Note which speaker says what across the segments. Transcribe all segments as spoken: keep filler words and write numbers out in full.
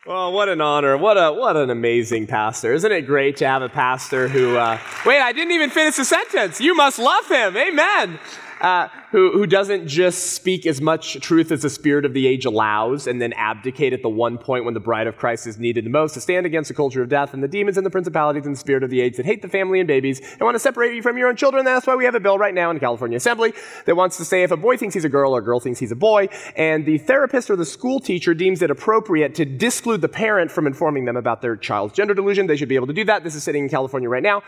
Speaker 1: Well, what an honor. What a what an amazing pastor. Isn't it great to have a pastor who, uh, wait, I didn't even finish the sentence. You must love him. Amen. Uh, who, who doesn't just speak as much truth as the spirit of the age allows and then abdicate at the one point when the bride of Christ is needed the most to stand against the culture of death and the demons and the principalities and the spirit of the age that hate the family and babies and want to separate you from your own children. That's why we have a bill right now in the California Assembly that wants to say if a boy thinks he's a girl or a girl thinks he's a boy and the therapist or the school teacher deems it appropriate to disclude the parent from informing them about their child's gender delusion, they should be able to do that. This is sitting in California right now.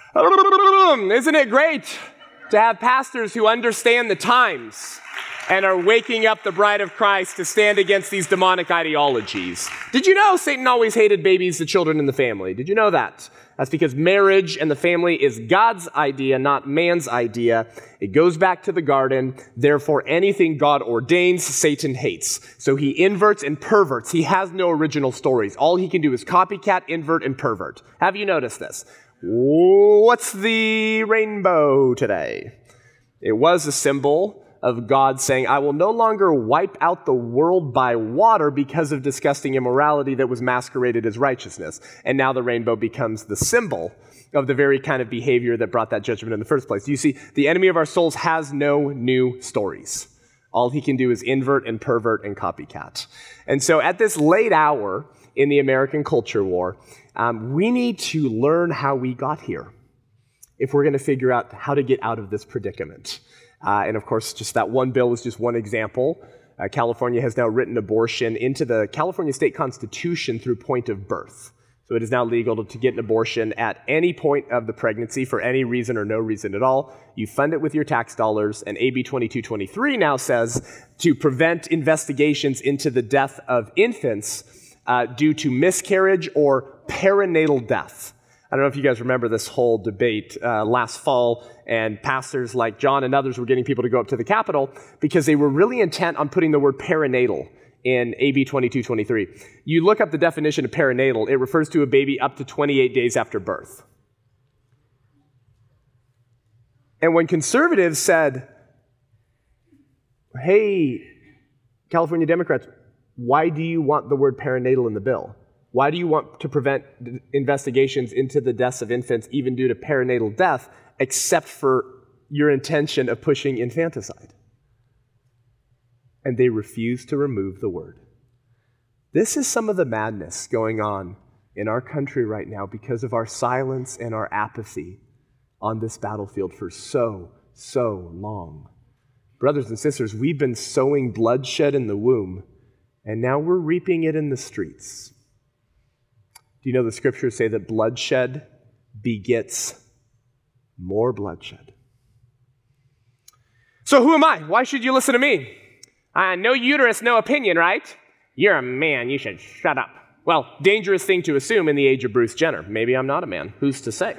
Speaker 1: Isn't it great to have pastors who understand the times and are waking up the bride of Christ to stand against these demonic ideologies? Did you know Satan always hated babies, the children, and the family? Did you know that? That's because marriage and the family is God's idea, not man's idea. It goes back to the garden. Therefore, anything God ordains, Satan hates. So he inverts and perverts. He has no original stories. All he can do is copycat, invert, and pervert. Have you noticed this? What's the rainbow today? It was a symbol of God saying, I will no longer wipe out the world by water because of disgusting immorality that was masqueraded as righteousness. And now the rainbow becomes the symbol of the very kind of behavior that brought that judgment in the first place. You see, the enemy of our souls has no new stories. All he can do is invert and pervert and copycat. And so at this late hour in the American culture war, Um, we need to learn how we got here if we're going to figure out how to get out of this predicament. Uh, and of course, just that one bill is just one example. Uh, California has now written abortion into the California state constitution through point of birth. So it is now legal to, to get an abortion at any point of the pregnancy for any reason or no reason at all. You fund it with your tax dollars, and A B twenty-two twenty-three now says to prevent investigations into the death of infants uh, due to miscarriage or perinatal death. I don't know if you guys remember this whole debate uh, last fall, and pastors like John and others were getting people to go up to the Capitol because they were really intent on putting the word perinatal in A B twenty-two twenty-three. You look up the definition of perinatal, it refers to a baby up to twenty-eight days after birth. And when conservatives said, hey, California Democrats, why do you want the word perinatal in the bill? Why do you want to prevent investigations into the deaths of infants even due to perinatal death, except for your intention of pushing infanticide? And they refuse to remove the word. This is some of the madness going on in our country right now because of our silence and our apathy on this battlefield for so, so long. Brothers and sisters, we've been sowing bloodshed in the womb, and now we're reaping it in the streets. Do you know the scriptures say that bloodshed begets more bloodshed? So who am I? Why should you listen to me? Uh, no uterus, no opinion, right? You're a man. You should shut up. Well, dangerous thing to assume in the age of Bruce Jenner. Maybe I'm not a man. Who's to say?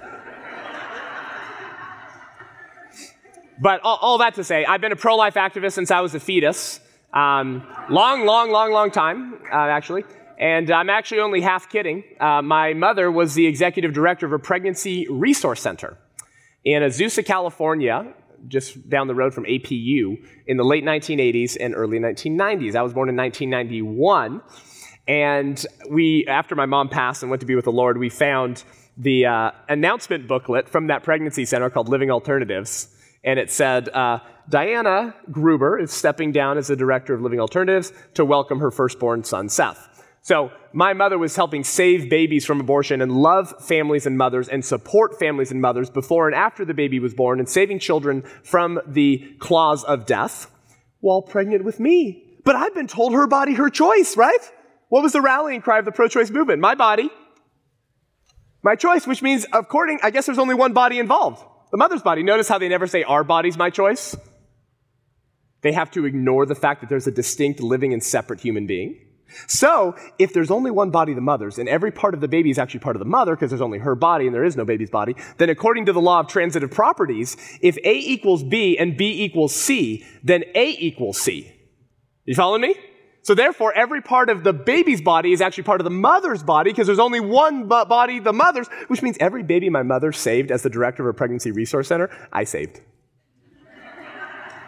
Speaker 1: But all, all that to say, I've been a pro-life activist since I was a fetus. Um, long, long, long, long time, uh, actually. And I'm actually only half kidding. Uh, my mother was the executive director of a pregnancy resource center in Azusa, California, just down the road from A P U, in the late nineteen eighties and early nineteen nineties. I was born in nineteen ninety-one. And we, after my mom passed and went to be with the Lord, we found the uh, announcement booklet from that pregnancy center called Living Alternatives. And it said, uh, Diana Gruber is stepping down as the director of Living Alternatives to welcome her firstborn son, Seth. So my mother was helping save babies from abortion and love families and mothers and support families and mothers before and after the baby was born and saving children from the claws of death while pregnant with me. But I've been told her body, her choice, right? What was the rallying cry of the pro-choice movement? My body, my choice, which means, according, I guess there's only one body involved, the mother's body. Notice how they never say our body's my choice. They have to ignore the fact that there's a distinct living and separate human being. So, if there's only one body, the mother's, and every part of the baby is actually part of the mother because there's only her body and there is no baby's body, then according to the law of transitive properties, if A equals B and B equals C, then A equals C. You following me? So therefore, every part of the baby's body is actually part of the mother's body because there's only one b- body, the mother's, which means every baby my mother saved as the director of a pregnancy resource center, I saved.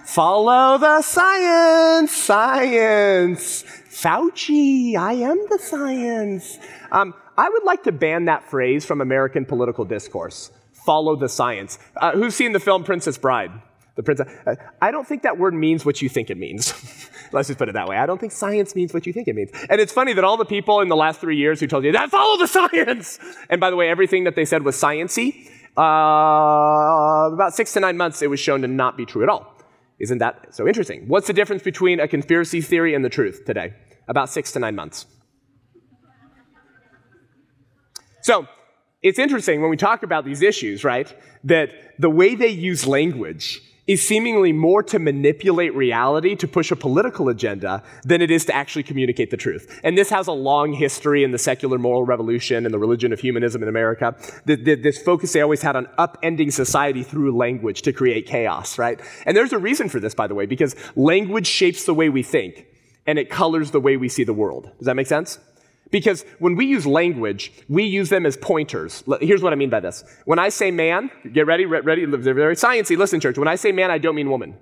Speaker 1: Follow the science, science. Fauci, I am the science. Um, I would like to ban that phrase from American political discourse. Follow the science. Uh, who's seen the film Princess Bride? The princess. Uh, I don't think that word means what you think it means. Let's just put it that way. I don't think science means what you think it means. And it's funny that all the people in the last three years who told you that follow the science. And by the way, everything that they said was science-y. Uh, about six to nine months, it was shown to not be true at all. Isn't that so interesting? What's the difference between a conspiracy theory and the truth today? About six to nine months. So it's interesting when we talk about these issues, right, that the way they use language is seemingly more to manipulate reality to push a political agenda than it is to actually communicate the truth. And this has a long history in the secular moral revolution and the religion of humanism in America. The, the, this focus they always had on upending society through language to create chaos, right? And there's a reason for this, by the way, because language shapes the way we think and it colors the way we see the world. Does that make sense? Because when we use language, we use them as pointers. Here's what I mean by this. When I say man, get ready, ready, they're very sciencey. Listen, church, when I say man, I don't mean woman.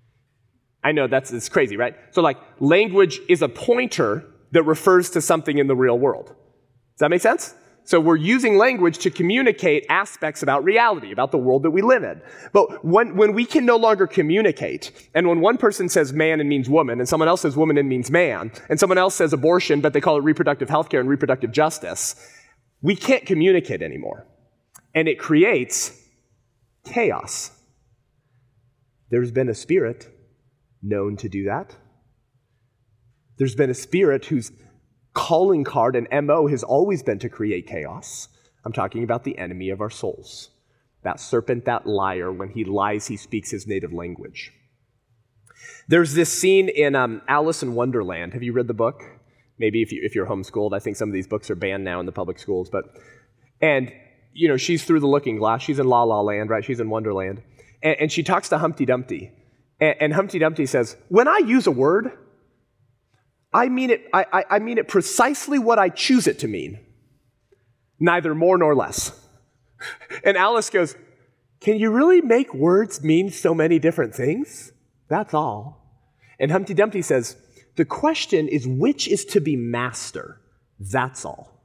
Speaker 1: I know that's it's crazy, right? So like language is a pointer that refers to something in the real world. Does that make sense? So we're using language to communicate aspects about reality, about the world that we live in. But when, when we can no longer communicate, and when one person says man and means woman, and someone else says woman and means man, and someone else says abortion, but they call it reproductive health care and reproductive justice, we can't communicate anymore. And it creates chaos. There's been a spirit known to do that. There's been a spirit whose calling card and M O has always been to create chaos. I'm talking about the enemy of our souls. That serpent, that liar, when he lies, he speaks his native language. There's this scene in um, Alice in Wonderland. Have you read the book? Maybe if, you, if you're homeschooled. I think some of these books are banned now in the public schools. But And, you know, she's through the looking glass. She's in La La Land, right? She's in Wonderland. And, and she talks to Humpty Dumpty. And, and Humpty Dumpty says, when I use a word, I mean it, I, I, I mean it precisely what I choose it to mean. Neither more nor less. And Alice goes, can you really make words mean so many different things? That's all. And Humpty Dumpty says, the question is which is to be master? That's all.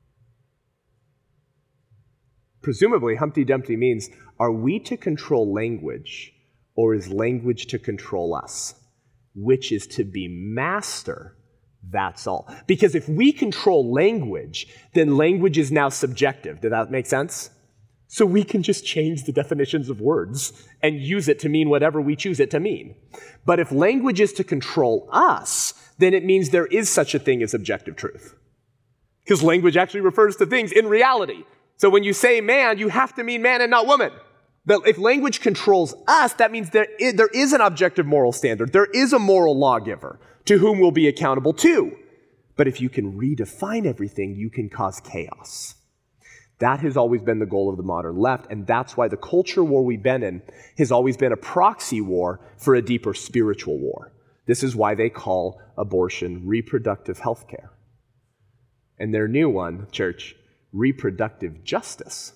Speaker 1: Presumably, Humpty Dumpty means, are we to control language, or is language to control us? Which is to be master, that's all. Because if we control language, then language is now subjective. Did that make sense? So we can just change the definitions of words and use it to mean whatever we choose it to mean. But if language is to control us, then it means there is such a thing as objective truth. Because language actually refers to things in reality. So when you say man, you have to mean man and not woman. But if language controls us, that means there is, there is an objective moral standard. There is a moral lawgiver to whom we'll be accountable to. But if you can redefine everything, you can cause chaos. That has always been the goal of the modern left, and that's why the culture war we've been in has always been a proxy war for a deeper spiritual war. This is why they call abortion reproductive health care. And their new one, church, reproductive justice.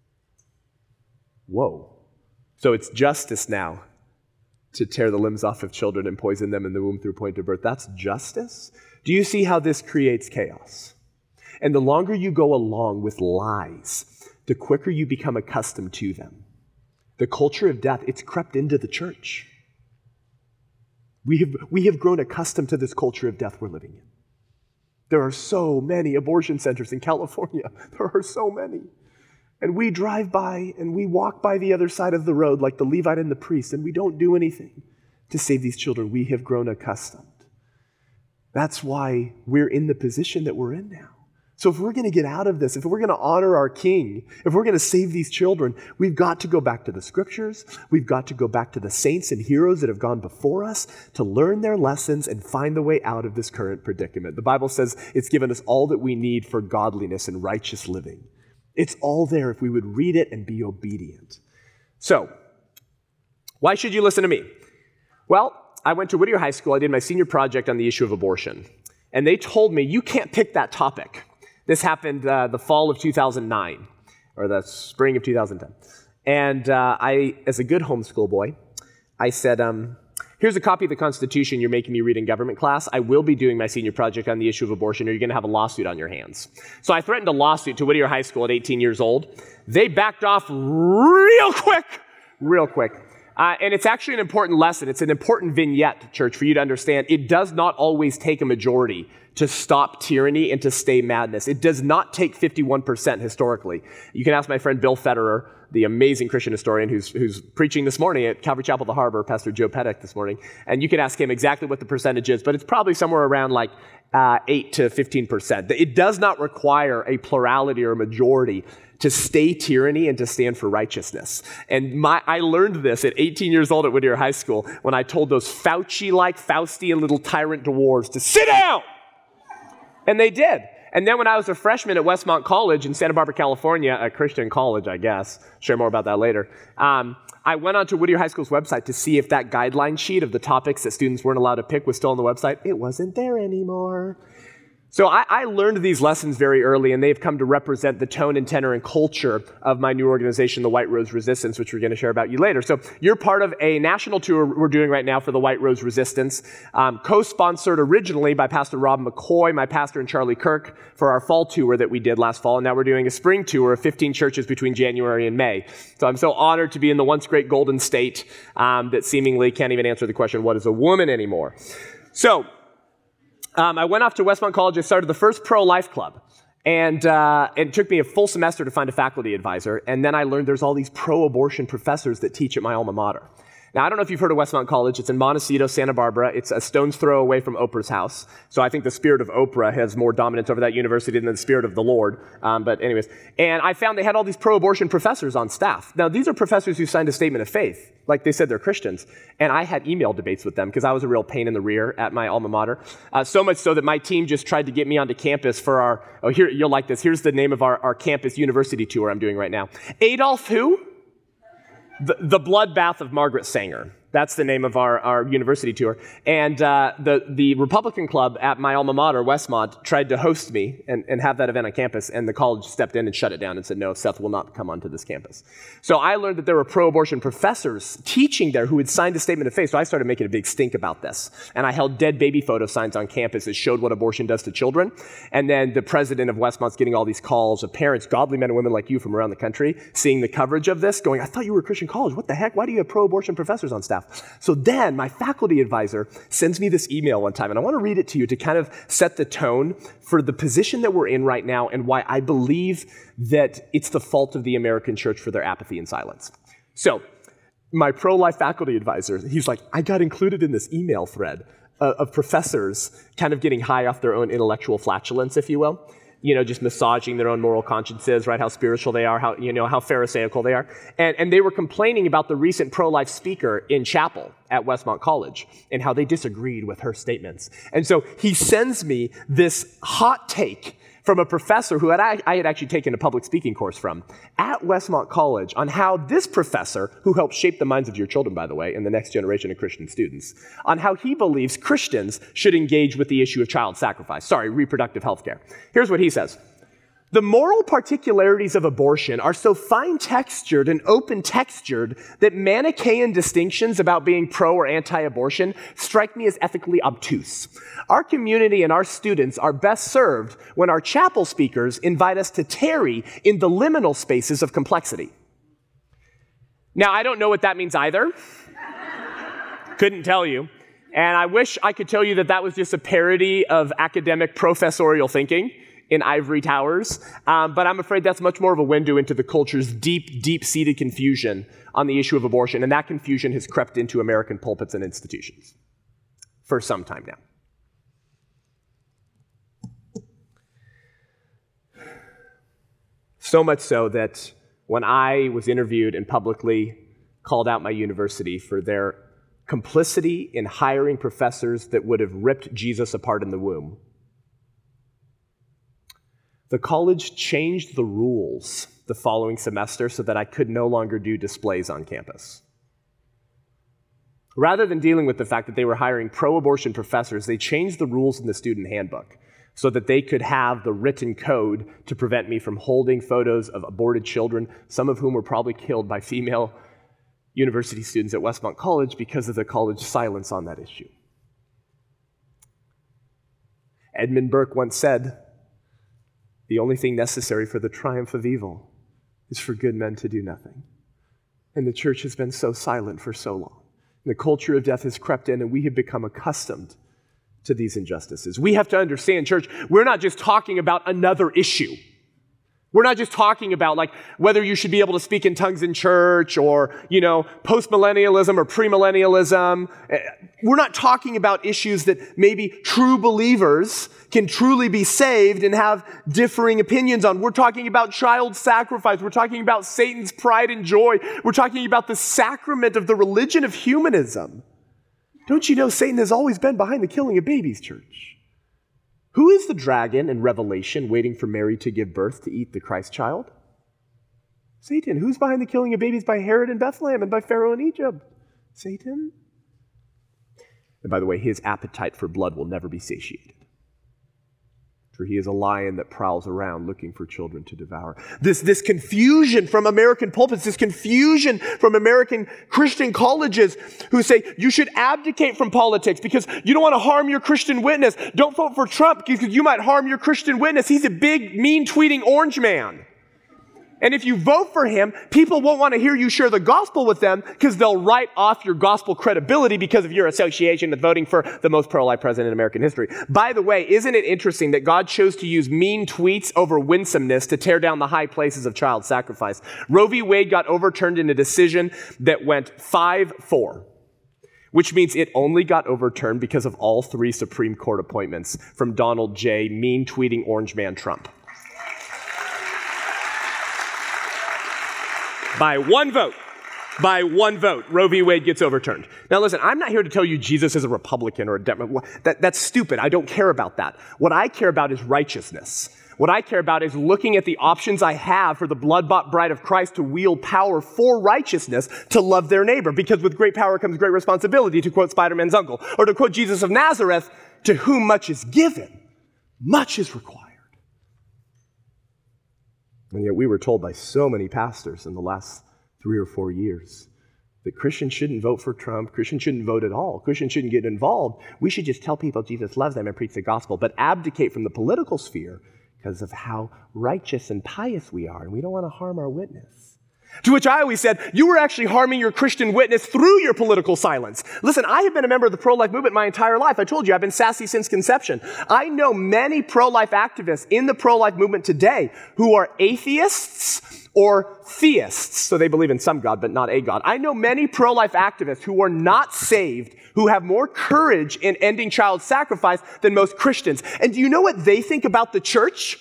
Speaker 1: Whoa. So it's justice now to tear the limbs off of children and poison them in the womb through point of birth. That's justice? Do you see how this creates chaos? And the longer you go along with lies, the quicker you become accustomed to them. The culture of death, it's crept into the church. We have, we have grown accustomed to this culture of death we're living in. There are so many abortion centers in California. There are so many. And we drive by and we walk by the other side of the road like the Levite and the priest, and we don't do anything to save these children. We have grown accustomed. That's why we're in the position that we're in now. So if we're going to get out of this, if we're going to honor our King, if we're going to save these children, we've got to go back to the Scriptures. We've got to go back to the saints and heroes that have gone before us to learn their lessons and find the way out of this current predicament. The Bible says it's given us all that we need for godliness and righteous living. It's all there if we would read it and be obedient. So, why should you listen to me? Well, I went to Whittier High School. I did my senior project on the issue of abortion. And they told me, you can't pick that topic. This happened uh, the fall of two thousand nine, or the spring of two thousand ten. And uh, I, as a good homeschool boy, I said, um, here's a copy of the Constitution you're making me read in government class. I will be doing my senior project on the issue of abortion, or you're going to have a lawsuit on your hands. So I threatened a lawsuit to Whittier High School at eighteen years old. They backed off real quick, real quick. Uh, and it's actually an important lesson. It's an important vignette, church, for you to understand. It does not always take a majority to stop tyranny and to stay madness. It does not take fifty-one percent historically. You can ask my friend Bill Federer, the amazing Christian historian who's, who's preaching this morning at Calvary Chapel, the Harbor, Pastor Joe Pettick this morning, and you can ask him exactly what the percentage is, but it's probably somewhere around like uh, eight to fifteen percent. It does not require a plurality or a majority to stay tyranny and to stand for righteousness. And my, I learned this at eighteen years old at Whittier High School when I told those Fauci-like, Faustian little tyrant dwarves to sit down. And they did. And then when I was a freshman at Westmont College in Santa Barbara, California, a Christian college, I guess, share more about that later, um, I went onto Whittier High School's website to see if that guideline sheet of the topics that students weren't allowed to pick was still on the website. It wasn't there anymore. So I, I learned these lessons very early, and they've come to represent the tone and tenor and culture of my new organization, the White Rose Resistance, which we're going to share about you later. So you're part of a national tour we're doing right now for the White Rose Resistance, um, co-sponsored originally by Pastor Rob McCoy, my pastor, and Charlie Kirk for our fall tour that we did last fall. And now we're doing a spring tour of fifteen churches between January and May. So I'm so honored to be in the once great Golden State um, that seemingly can't even answer the question, what is a woman anymore? So Um, I went off to Westmont College. I started the first pro-life club. And uh, it took me a full semester to find a faculty advisor. And then I learned there's all these pro-abortion professors that teach at my alma mater. Now, I don't know if you've heard of Westmont College. It's in Montecito, Santa Barbara. It's a stone's throw away from Oprah's house. So I think the spirit of Oprah has more dominance over that university than the spirit of the Lord. Um, but anyways, and I found they had all these pro-abortion professors on staff. Now, these are professors who signed a statement of faith. Like they said, they're Christians. And I had email debates with them because I was a real pain in the rear at my alma mater. Uh, so much so that my team just tried to get me onto campus for our, oh, here, you'll like this. Here's the name of our, our campus university tour I'm doing right now. Adolf who? The, the Bloodbath of Margaret Sanger. That's the name of our, our university tour. And uh, the, the Republican Club at my alma mater, Westmont, tried to host me and, and have that event on campus, and the college stepped in and shut it down and said, no, Seth will not come onto this campus. So I learned that there were pro-abortion professors teaching there who had signed a statement of faith, so I started making a big stink about this. And I held dead baby photo signs on campus that showed what abortion does to children. And then the president of Westmont's getting all these calls of parents, godly men and women like you from around the country, seeing the coverage of this, going, I thought you were a Christian college. What the heck? Why do you have pro-abortion professors on staff? So then my faculty advisor sends me this email one time, and I want to read it to you to kind of set the tone for the position that we're in right now and why I believe that it's the fault of the American church for their apathy and silence. So my pro-life faculty advisor, he's like, I got included in this email thread uh, of professors kind of getting high off their own intellectual flatulence, if you will. You know, just massaging their own moral consciences, right? How spiritual they are, how, you know, how pharisaical they are. And, and they were complaining about the recent pro-life speaker in chapel at Westmont College and how they disagreed with her statements. And so he sends me this hot take from a professor who had I, I had actually taken a public speaking course from at Westmont College on how this professor, who helped shape the minds of your children, by the way, and the next generation of Christian students, on how he believes Christians should engage with the issue of child sacrifice, sorry, reproductive health care. Here's what he says. The moral particularities of abortion are so fine-textured and open-textured that Manichaean distinctions about being pro or anti-abortion strike me as ethically obtuse. Our community and our students are best served when our chapel speakers invite us to tarry in the liminal spaces of complexity. Now, I don't know what that means either. Couldn't tell you. And I wish I could tell you that that was just a parody of academic professorial thinking in ivory towers, um, but I'm afraid that's much more of a window into the culture's deep, deep-seated confusion on the issue of abortion, and that confusion has crept into American pulpits and institutions for some time now. So much so that when I was interviewed and publicly called out my university for their complicity in hiring professors that would have ripped Jesus apart in the womb, the college changed the rules the following semester so that I could no longer do displays on campus. Rather than dealing with the fact that they were hiring pro-abortion professors, they changed the rules in the student handbook so that they could have the written code to prevent me from holding photos of aborted children, some of whom were probably killed by female university students at Westmont College because of the college silence on that issue. Edmund Burke once said, "The only thing necessary for the triumph of evil is for good men to do nothing." And the church has been so silent for so long. And the culture of death has crept in, and we have become accustomed to these injustices. We have to understand, church, we're not just talking about another issue. We're not just talking about like whether you should be able to speak in tongues in church or, you know, post-millennialism or premillennialism. We're not talking about issues that maybe true believers can truly be saved and have differing opinions on. We're talking about child sacrifice. We're talking about Satan's pride and joy. We're talking about the sacrament of the religion of humanism. Don't you know Satan has always been behind the killing of babies, church? Who is the dragon in Revelation waiting for Mary to give birth to eat the Christ child? Satan. Who's behind the killing of babies by Herod in Bethlehem and by Pharaoh in Egypt? Satan. And by the way, his appetite for blood will never be satiated. For he is a lion that prowls around looking for children to devour. This, this confusion from American pulpits, this confusion from American Christian colleges who say you should abdicate from politics because you don't want to harm your Christian witness. Don't vote for Trump because you might harm your Christian witness. He's a big, mean-tweeting orange man. And if you vote for him, people won't want to hear you share the gospel with them because they'll write off your gospel credibility because of your association with voting for the most pro-life president in American history. By the way, isn't it interesting that God chose to use mean tweets over winsomeness to tear down the high places of child sacrifice? Roe v. Wade got overturned in a decision that went five four, which means it only got overturned because of all three Supreme Court appointments from Donald J. mean-tweeting orange man Trump. By one vote, by one vote, Roe v. Wade gets overturned. Now listen, I'm not here to tell you Jesus is a Republican or a Democrat. That, that's stupid. I don't care about that. What I care about is righteousness. What I care about is looking at the options I have for the blood-bought bride of Christ to wield power for righteousness to love their neighbor. Because with great power comes great responsibility, to quote Spider-Man's uncle. Or to quote Jesus of Nazareth, to whom much is given, much is required. And yet we were told by so many pastors in the last three or four years that Christians shouldn't vote for Trump, Christians shouldn't vote at all, Christians shouldn't get involved. We should just tell people Jesus loves them and preach the gospel, but abdicate from the political sphere because of how righteous and pious we are, and we don't want to harm our witness. To which I always said, you were actually harming your Christian witness through your political silence. Listen, I have been a member of the pro-life movement my entire life. I told you, I've been sassy since conception. I know many pro-life activists in the pro-life movement today who are atheists or theists. So they believe in some God, but not a God. I know many pro-life activists who are not saved, who have more courage in ending child sacrifice than most Christians. And do you know what they think about the church?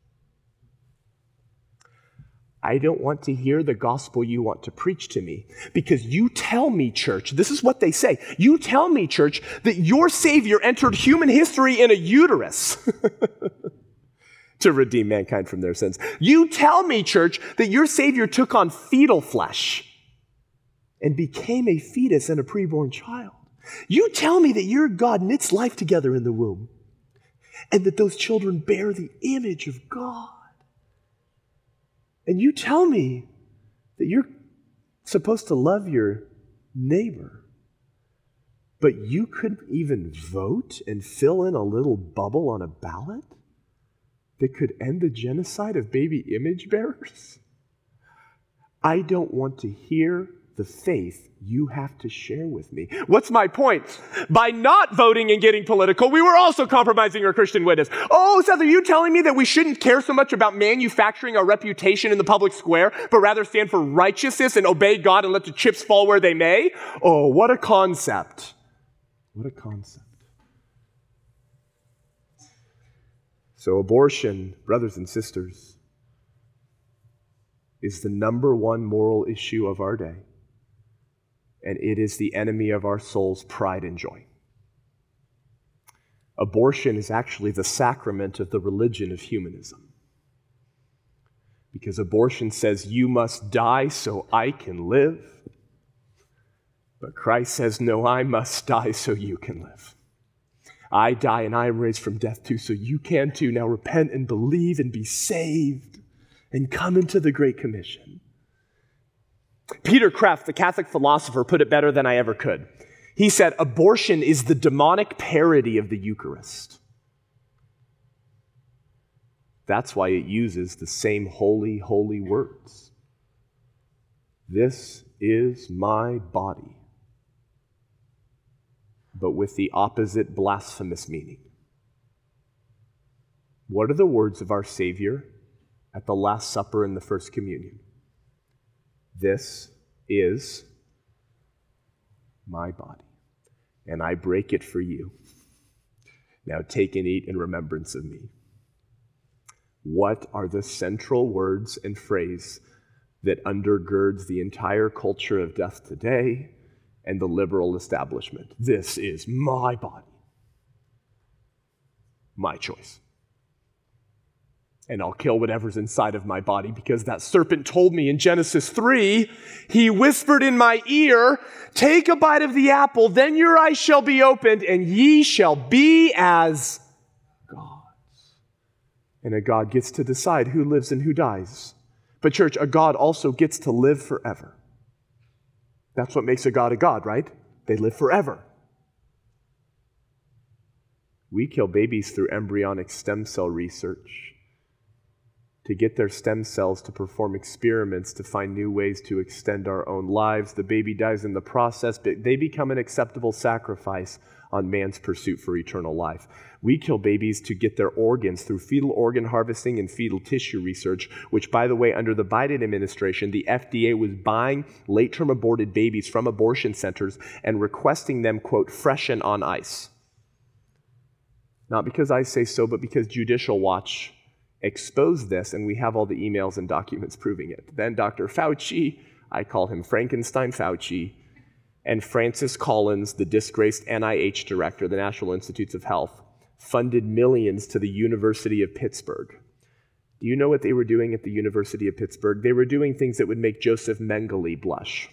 Speaker 1: I don't want to hear the gospel you want to preach to me because you tell me, church, this is what they say. You tell me, church, that your Savior entered human history in a uterus to redeem mankind from their sins. You tell me, church, that your Savior took on fetal flesh and became a fetus and a preborn child. You tell me that your God knits life together in the womb and that those children bear the image of God. And you tell me that you're supposed to love your neighbor, but you couldn't even vote and fill in a little bubble on a ballot that could end the genocide of baby image bearers? I don't want to hear the faith you have to share with me. What's my point? By not voting and getting political, we were also compromising our Christian witness. Oh, Seth, are you telling me that we shouldn't care so much about manufacturing our reputation in the public square, but rather stand for righteousness and obey God and let the chips fall where they may? Oh, what a concept. What a concept. So abortion, brothers and sisters, is the number one moral issue of our day. And it is the enemy of our soul's pride and joy. Abortion is actually the sacrament of the religion of humanism. Because abortion says you must die so I can live. But Christ says, no, I must die so you can live. I die and I am raised from death too, so you can too. Now repent and believe and be saved and come into the Great Commission. Peter Kreeft, the Catholic philosopher, put it better than I ever could. He said, abortion is the demonic parody of the Eucharist. That's why it uses the same holy, holy words. This is my body, but with the opposite blasphemous meaning. What are the words of our Savior at the Last Supper in the First Communion? This is my body, and I break it for you. Now take and eat in remembrance of me. What are the central words and phrase that undergirds the entire culture of death today and the liberal establishment? This is my body, my choice. And I'll kill whatever's inside of my body because that serpent told me in Genesis three, he whispered in my ear, take a bite of the apple, then your eyes shall be opened, and ye shall be as gods. And a God gets to decide who lives and who dies. But church, a God also gets to live forever. That's what makes a God a God, right? They live forever. We kill babies through embryonic stem cell research to get their stem cells to perform experiments to find new ways to extend our own lives. The baby dies in the process, but they become an acceptable sacrifice on man's pursuit for eternal life. We kill babies to get their organs through fetal organ harvesting and fetal tissue research, which, by the way, under the Biden administration, the F D A was buying late-term aborted babies from abortion centers and requesting them, quote, freshen on ice. Not because I say so, but because Judicial Watch exposed this, and we have all the emails and documents proving it. Then Doctor Fauci, I call him Frankenstein Fauci, and Francis Collins, the disgraced N I H director, the National Institutes of Health, funded millions to the University of Pittsburgh. Do you know what they were doing at the University of Pittsburgh? They were doing things that would make Joseph Mengele blush.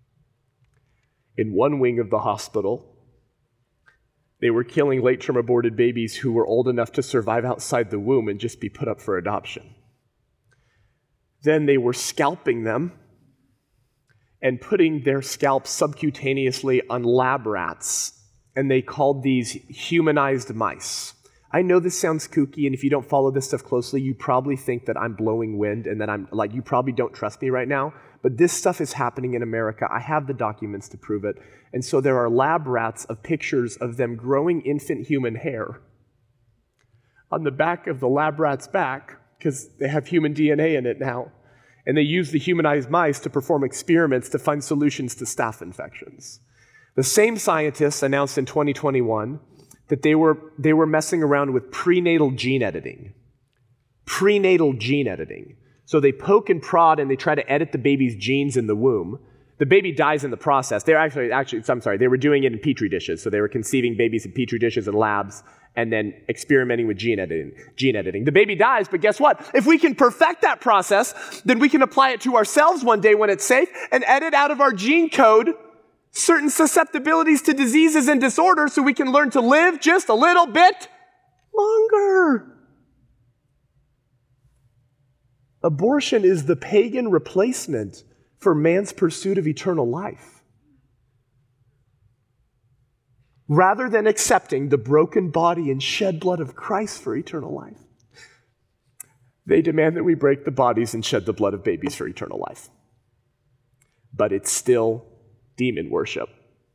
Speaker 1: In one wing of the hospital, they were killing late-term aborted babies who were old enough to survive outside the womb and just be put up for adoption. Then they were scalping them and putting their scalps subcutaneously on lab rats, and they called these humanized mice. I know this sounds kooky, and if you don't follow this stuff closely, you probably think that I'm blowing wind and that I'm like, you probably don't trust me right now, but this stuff is happening in America. I have the documents to prove it. And so there are lab rats of pictures of them growing infant human hair on the back of the lab rat's back, because they have human D N A in it now. And they use the humanized mice to perform experiments to find solutions to staph infections. The same scientists announced in twenty twenty-one that they were, they were messing around with prenatal gene editing. Prenatal gene editing. So they poke and prod and they try to edit the baby's genes in the womb. The baby dies in the process. They're actually, actually, I'm sorry, they were doing it in petri dishes. So they were conceiving babies in petri dishes in labs and then experimenting with gene editing. Gene editing. The baby dies, but guess what? If we can perfect that process, then we can apply it to ourselves one day when it's safe and edit out of our gene code certain susceptibilities to diseases and disorders so we can learn to live just a little bit longer. Abortion is the pagan replacement for man's pursuit of eternal life. Rather than accepting the broken body and shed blood of Christ for eternal life, they demand that we break the bodies and shed the blood of babies for eternal life. But it's still demon worship.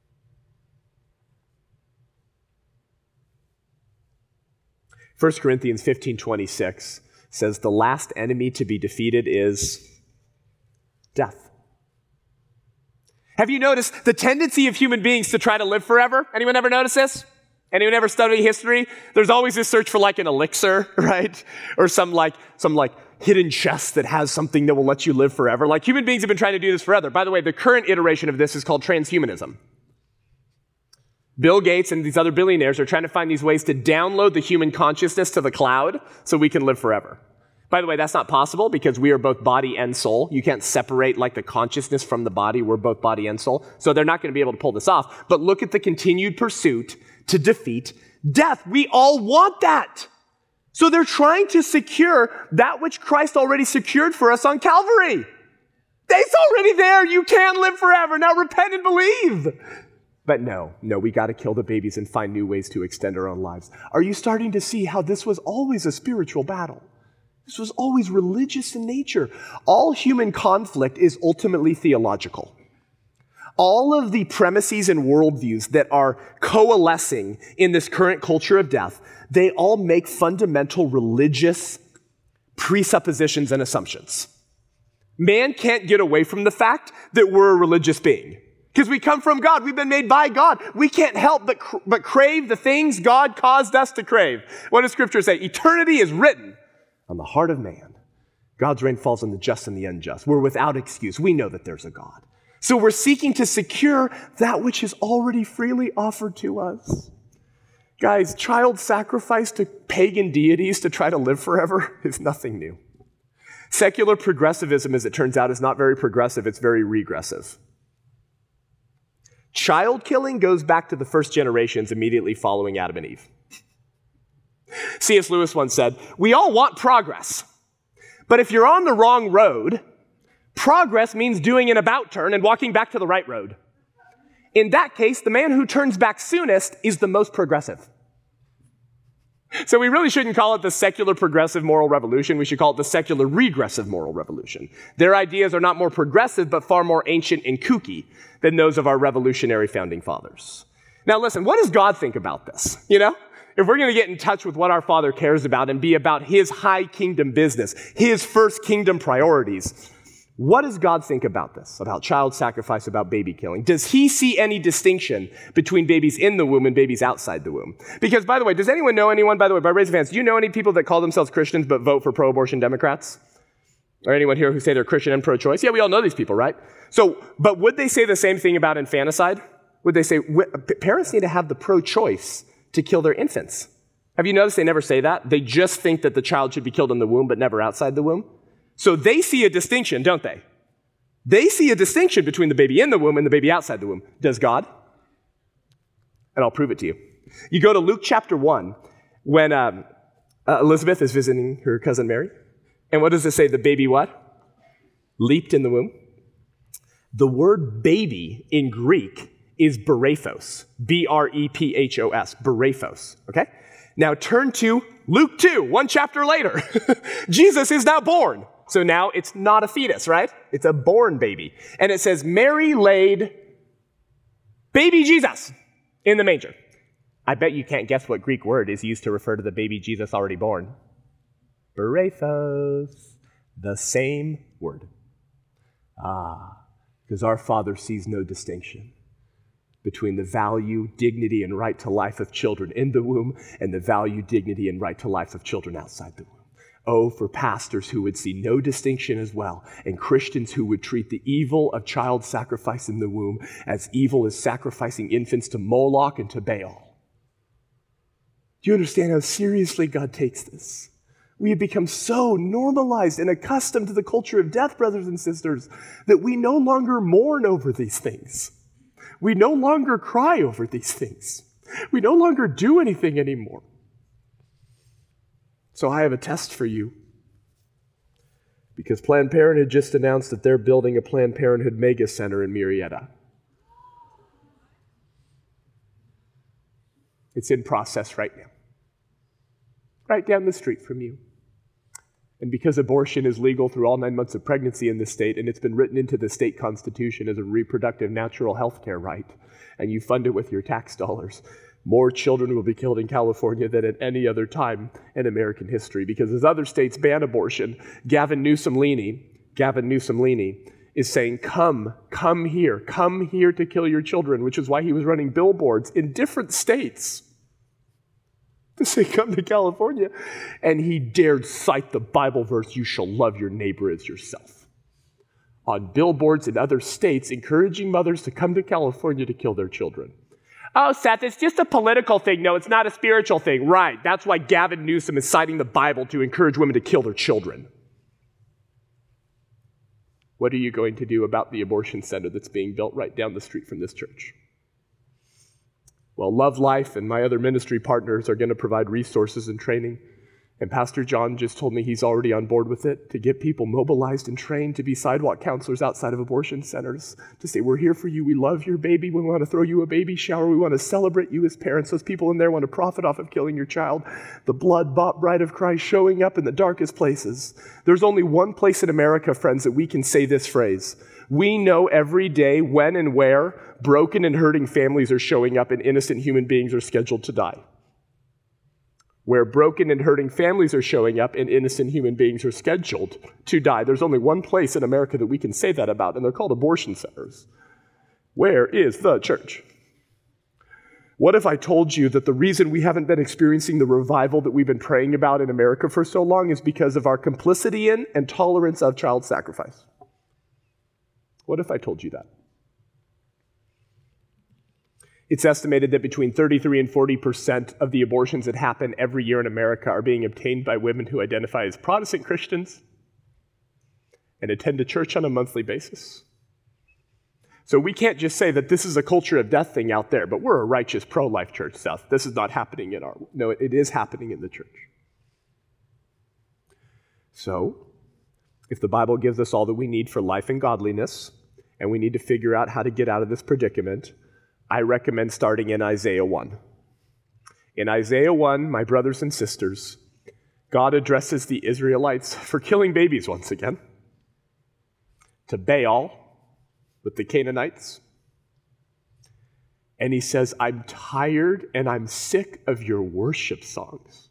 Speaker 1: First Corinthians fifteen twenty-six says the last enemy to be defeated is death. Have you noticed the tendency of human beings to try to live forever? Anyone ever notice this? Anyone ever study history? There's always this search for like an elixir, right? Or some like some like hidden chest that has something that will let you live forever. Like human beings have been trying to do this forever. By the way, the current iteration of this is called transhumanism. Bill Gates and these other billionaires are trying to find these ways to download the human consciousness to the cloud so we can live forever. By the way, that's not possible because we are both body and soul. You can't separate like the consciousness from the body. We're both body and soul. So they're not going to be able to pull this off. But look at the continued pursuit to defeat death. We all want that. So they're trying to secure that which Christ already secured for us on Calvary. It's already there. You can live forever. Now repent and believe. But no, no, we got to kill the babies and find new ways to extend our own lives. Are you starting to see how this was always a spiritual battle? This was always religious in nature. All human conflict is ultimately theological. All of the premises and worldviews that are coalescing in this current culture of death, they all make fundamental religious presuppositions and assumptions. Man can't get away from the fact that we're a religious being. Because we come from God. We've been made by God. We can't help but, cr- but crave the things God caused us to crave. What does Scripture say? Eternity is written on the heart of man. God's rain falls on the just and the unjust. We're without excuse. We know that there's a God. So we're seeking to secure that which is already freely offered to us. Guys, child sacrifice to pagan deities to try to live forever is nothing new. Secular progressivism, as it turns out, is not very progressive. It's very regressive. Child killing goes back to the first generations immediately following Adam and Eve. C S Lewis once said, "We all want progress, but if you're on the wrong road, progress means doing an about turn and walking back to the right road. In that case, the man who turns back soonest is the most progressive." So we really shouldn't call it the secular progressive moral revolution. We should call it the secular regressive moral revolution. Their ideas are not more progressive, but far more ancient and kooky than those of our revolutionary founding fathers. Now listen, what does God think about this? You know, if we're going to get in touch with what our Father cares about and be about his high kingdom business, his first kingdom priorities, what does God think about this, about child sacrifice, about baby killing? Does he see any distinction between babies in the womb and babies outside the womb? Because, by the way, does anyone know anyone, by the way, by raise of hands, do you know any people that call themselves Christians but vote for pro-abortion Democrats? Or anyone here who say they're Christian and pro-choice? Yeah, we all know these people, right? So, but would they say the same thing about infanticide? Would they say, parents need to have the pro-choice to kill their infants? Have you noticed they never say that? They just think that the child should be killed in the womb but never outside the womb. So they see a distinction, don't they? They see a distinction between the baby in the womb and the baby outside the womb. Does God? And I'll prove it to you. You go to Luke chapter one, when um, uh, Elizabeth is visiting her cousin Mary. And what does it say? The baby what? Leaped in the womb. The word baby in Greek is berephos. B R E P H O S. Berephos. Okay? Now turn to Luke two, one chapter later. Jesus is now born. So now it's not a fetus, right? It's a born baby. And it says, Mary laid baby Jesus in the manger. I bet you can't guess what Greek word is used to refer to the baby Jesus already born. Berephos. The same word. Ah, because our Father sees no distinction between the value, dignity, and right to life of children in the womb and the value, dignity, and right to life of children outside the womb. Oh, for pastors who would see no distinction as well, and Christians who would treat the evil of child sacrifice in the womb as evil as sacrificing infants to Moloch and to Baal. Do you understand how seriously God takes this? We have become so normalized and accustomed to the culture of death, brothers and sisters, that we no longer mourn over these things. We no longer cry over these things. We no longer do anything anymore. So I have a test for you. Because Planned Parenthood just announced that they're building a Planned Parenthood mega center in Murrieta. It's in process right now. Right down the street from you. And because abortion is legal through all nine months of pregnancy in this state, and it's been written into the state constitution as a reproductive natural health care right, and you fund it with your tax dollars, more children will be killed in California than at any other time in American history. Because as other states ban abortion, Gavin Newsom-Leaney, Gavin Newsom-Leaney is saying, come, come here, come here to kill your children, which is why he was running billboards in different states to say, come to California. And he dared cite the Bible verse, you shall love your neighbor as yourself, on billboards in other states, encouraging mothers to come to California to kill their children. Oh, Seth, it's just a political thing. No, it's not a spiritual thing. Right, that's why Gavin Newsom is citing the Bible to encourage women to kill their children. What are you going to do about the abortion center that's being built right down the street from this church? Well, Love Life and my other ministry partners are going to provide resources and training. And Pastor John just told me he's already on board with it, to get people mobilized and trained to be sidewalk counselors outside of abortion centers, to say, we're here for you, we love your baby, we want to throw you a baby shower, we want to celebrate you as parents. Those people in there want to profit off of killing your child. The blood-bought bride of Christ showing up in the darkest places. There's only one place in America, friends, that we can say this phrase. We know every day when and where broken and hurting families are showing up and innocent human beings are scheduled to die. Where broken and hurting families are showing up and innocent human beings are scheduled to die. There's only one place in America that we can say that about, and they're called abortion centers. Where is the church? What if I told you that the reason we haven't been experiencing the revival that we've been praying about in America for so long is because of our complicity in and tolerance of child sacrifice? What if I told you that? It's estimated that between thirty-three and forty percent of the abortions that happen every year in America are being obtained by women who identify as Protestant Christians and attend a church on a monthly basis. So we can't just say that this is a culture of death thing out there, but we're a righteous pro-life church, Seth. This is not happening in our... No, it is happening in the church. So, if the Bible gives us all that we need for life and godliness, and we need to figure out how to get out of this predicament, I recommend starting in Isaiah one. In Isaiah one, my brothers and sisters, God addresses the Israelites for killing babies once again, to Baal with the Canaanites. And he says, I'm tired and I'm sick of your worship songs.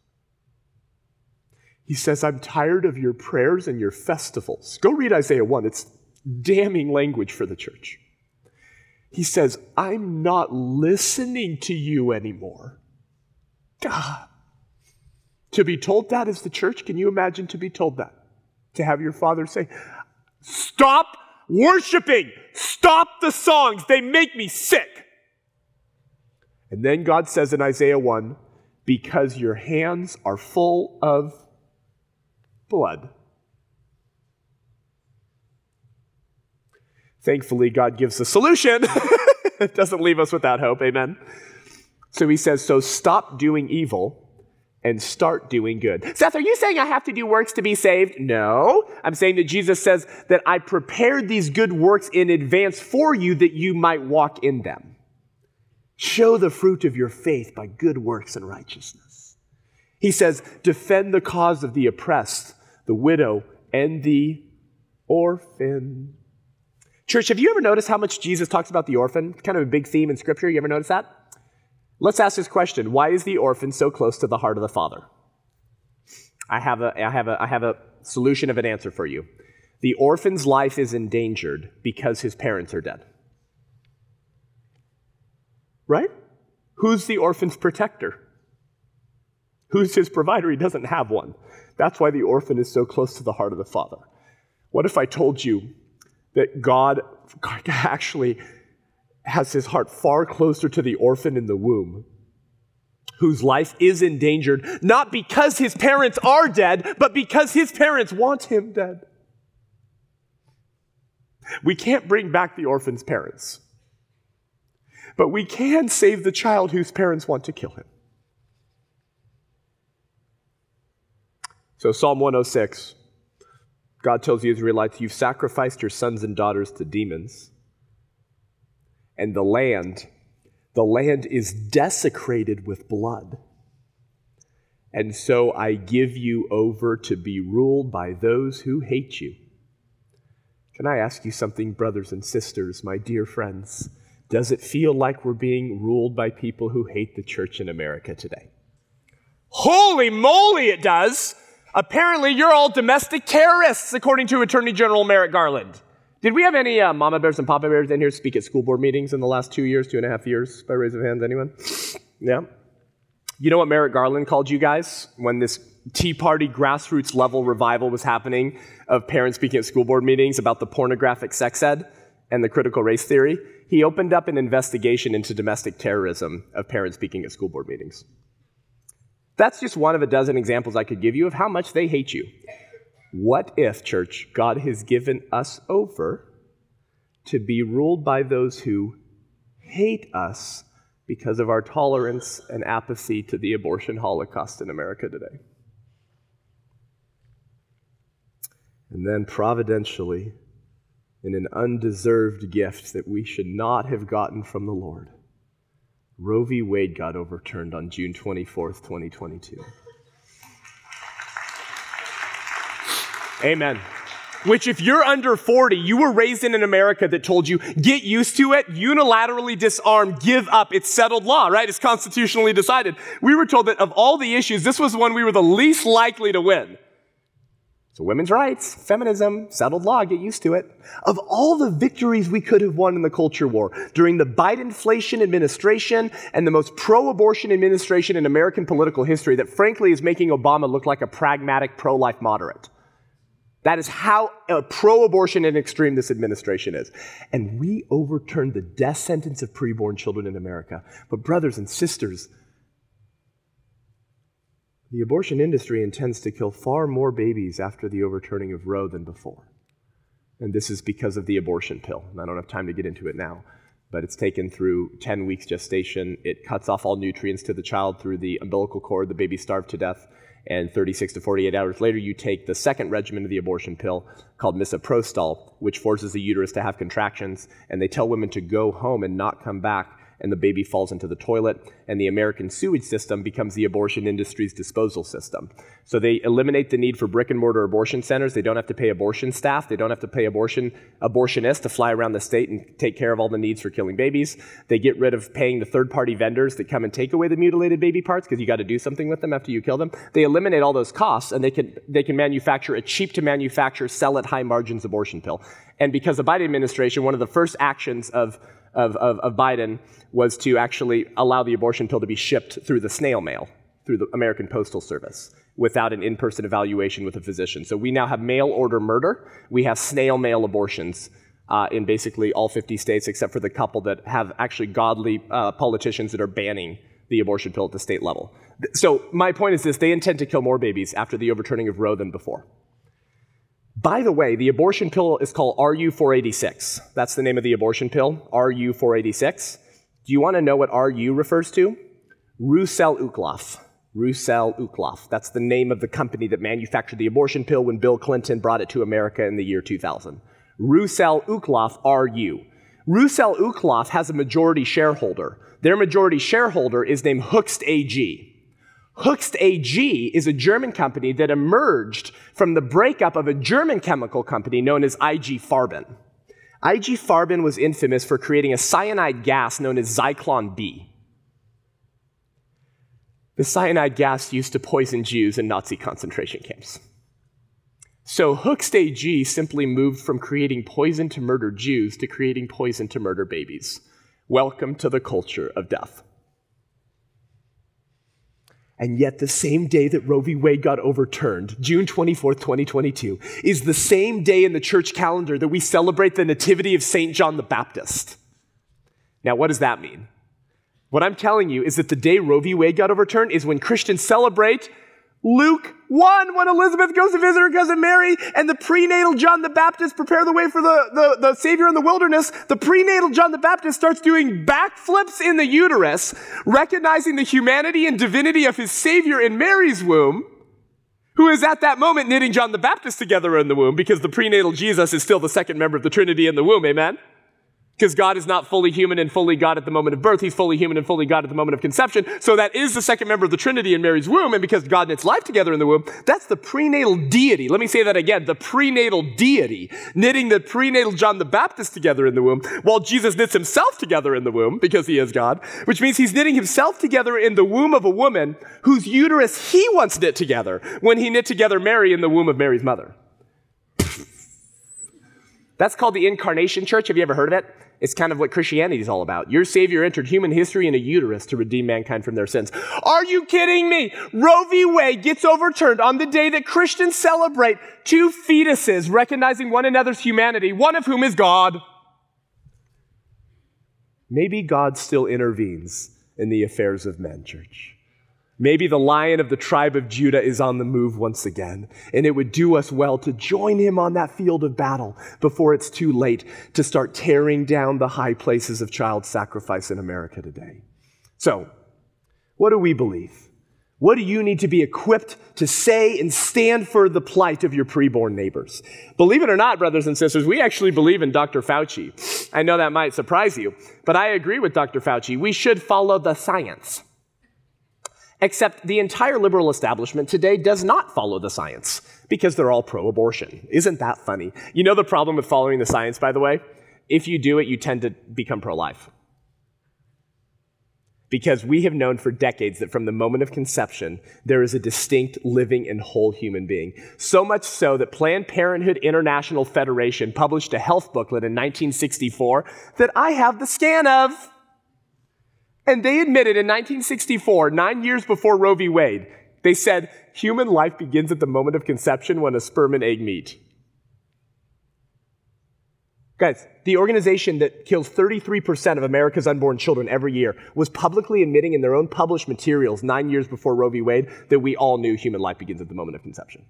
Speaker 1: He says, I'm tired of your prayers and your festivals. Go read Isaiah one. It's damning language for the church. He says, I'm not listening to you anymore. God. To be told that as the church, can you imagine to be told that? To have your father say, stop worshiping, stop the songs, they make me sick. And then God says in Isaiah one, because your hands are full of blood. Thankfully, God gives a solution. It doesn't leave us without hope, amen? So he says, so stop doing evil and start doing good. Seth, are you saying I have to do works to be saved? No. I'm saying that Jesus says that I prepared these good works in advance for you that you might walk in them. Show the fruit of your faith by good works and righteousness. He says, defend the cause of the oppressed, the widow, and the orphan. Church, have you ever noticed how much Jesus talks about the orphan? It's kind of a big theme in Scripture. You ever notice that? Let's ask this question. Why is the orphan so close to the heart of the Father? I have a, I have a, I have a solution of an answer for you. The orphan's life is endangered because his parents are dead. Right? Who's the orphan's protector? Who's his provider? He doesn't have one. That's why the orphan is so close to the heart of the Father. What if I told you that God actually has his heart far closer to the orphan in the womb, whose life is endangered, not because his parents are dead, but because his parents want him dead? We can't bring back the orphan's parents, but we can save the child whose parents want to kill him. So Psalm one oh six, God tells the Israelites, you've sacrificed your sons and daughters to demons. And the land, the land is desecrated with blood. And so I give you over to be ruled by those who hate you. Can I ask you something, brothers and sisters, my dear friends? Does it feel like we're being ruled by people who hate the church in America today? Holy moly, it does! Apparently, you're all domestic terrorists, according to Attorney General Merrick Garland. Did we have any uh, mama bears and papa bears in here speak at school board meetings in the last two years, two and a half years, by raise of hands, anyone? Yeah? You know what Merrick Garland called you guys when this Tea Party grassroots level revival was happening of parents speaking at school board meetings about the pornographic sex ed and the critical race theory? He opened up an investigation into domestic terrorism of parents speaking at school board meetings. That's just one of a dozen examples I could give you of how much they hate you. What if, church, God has given us over to be ruled by those who hate us because of our tolerance and apathy to the abortion holocaust in America today? And then providentially, in an undeserved gift that we should not have gotten from the Lord, Roe v. Wade got overturned on June twenty-fourth, twenty twenty-two. Amen. Which, if you're under forty, you were raised in an America that told you, get used to it, unilaterally disarm, give up. It's settled law, right? It's constitutionally decided. We were told that of all the issues, this was one we were the least likely to win. So women's rights, feminism, settled law, get used to it. Of all the victories we could have won in the culture war, during the Biden-inflation administration and the most pro-abortion administration in American political history that frankly is making Obama look like a pragmatic pro-life moderate. That is how uh, pro-abortion and extreme this administration is. And we overturned the death sentence of preborn children in America. But brothers and sisters, the abortion industry intends to kill far more babies after the overturning of Roe than before. And this is because of the abortion pill. And I don't have time to get into it now, but it's taken through ten weeks gestation. It cuts off all nutrients to the child through the umbilical cord. The baby starved to death. And thirty-six to forty-eight hours later, you take the second regimen of the abortion pill called misoprostol, which forces the uterus to have contractions. And they tell women to go home and not come back. And the baby falls into the toilet, and the American sewage system becomes the abortion industry's disposal system. So they eliminate the need for brick-and-mortar abortion centers. They don't have to pay abortion staff. They don't have to pay abortion abortionists to fly around the state and take care of all the needs for killing babies. They get rid of paying the third-party vendors that come and take away the mutilated baby parts because you got to do something with them after you kill them. They eliminate all those costs, and they can they can manufacture a cheap-to-manufacture, sell at high margins abortion pill. And because the Biden administration, one of the first actions of Of, of, of Biden was to actually allow the abortion pill to be shipped through the snail mail, through the American Postal Service, without an in-person evaluation with a physician. So we now have mail order murder. We have snail mail abortions uh, in basically all fifty states, except for the couple that have actually godly uh, politicians that are banning the abortion pill at the state level. So my point is this: they intend to kill more babies after the overturning of Roe than before. By the way, the abortion pill is called R U four eighty-six. That's the name of the abortion pill, R U four eighty-six. Do you want to know what R U refers to? Roussel-Uclaf. Roussel-Uclaf. That's the name of the company that manufactured the abortion pill when Bill Clinton brought it to America in the year two thousand. Roussel-Uclaf, R U. Roussel-Uclaf has a majority shareholder. Their majority shareholder is named Hoechst A G. Hoechst A G is a German company that emerged from the breakup of a German chemical company known as I G Farben. I G Farben was infamous for creating a cyanide gas known as Zyklon B. The cyanide gas used to poison Jews in Nazi concentration camps. So Hoechst A G simply moved from creating poison to murder Jews to creating poison to murder babies. Welcome to the culture of death. And yet the same day that Roe v. Wade got overturned, June twenty-fourth, twenty twenty-two, is the same day in the church calendar that we celebrate the nativity of Saint John the Baptist. Now, what does that mean? What I'm telling you is that the day Roe v. Wade got overturned is when Christians celebrate Luke one, when Elizabeth goes to visit her cousin Mary, and the prenatal John the Baptist prepare the way for the, the, the Savior in the wilderness. The prenatal John the Baptist starts doing backflips in the uterus, recognizing the humanity and divinity of his Savior in Mary's womb, who is at that moment knitting John the Baptist together in the womb, because the prenatal Jesus is still the second member of the Trinity in the womb, amen? Because God is not fully human and fully God at the moment of birth. He's fully human and fully God at the moment of conception. So that is the second member of the Trinity in Mary's womb. And because God knits life together in the womb, that's the prenatal deity. Let me say that again. The prenatal deity knitting the prenatal John the Baptist together in the womb, while Jesus knits himself together in the womb because he is God, which means he's knitting himself together in the womb of a woman whose uterus he once knit together when he knit together Mary in the womb of Mary's mother. That's called the Incarnation Church. Have you ever heard of it? It's kind of what Christianity is all about. Your Savior entered human history in a uterus to redeem mankind from their sins. Are you kidding me? Roe v. Wade gets overturned on the day that Christians celebrate two fetuses recognizing one another's humanity, one of whom is God. Maybe God still intervenes in the affairs of men, church. Maybe the Lion of the tribe of Judah is on the move once again, and it would do us well to join him on that field of battle before it's too late to start tearing down the high places of child sacrifice in America today. So, what do we believe? What do you need to be equipped to say and stand for the plight of your preborn neighbors? Believe it or not, brothers and sisters, we actually believe in Doctor Fauci. I know that might surprise you, but I agree with Doctor Fauci. We should follow the science. Except the entire liberal establishment today does not follow the science because they're all pro-abortion. Isn't that funny? You know the problem with following the science, by the way? If you do it, you tend to become pro-life. Because we have known for decades that from the moment of conception, there is a distinct, living, and whole human being. So much so that Planned Parenthood International Federation published a health booklet in nineteen sixty-four that I have the scan of. And they admitted in nineteen sixty-four, nine years before Roe v. Wade, they said, human life begins at the moment of conception when a sperm and egg meet. Guys, the organization that kills thirty-three percent of America's unborn children every year was publicly admitting in their own published materials nine years before Roe v. Wade that we all knew human life begins at the moment of conception.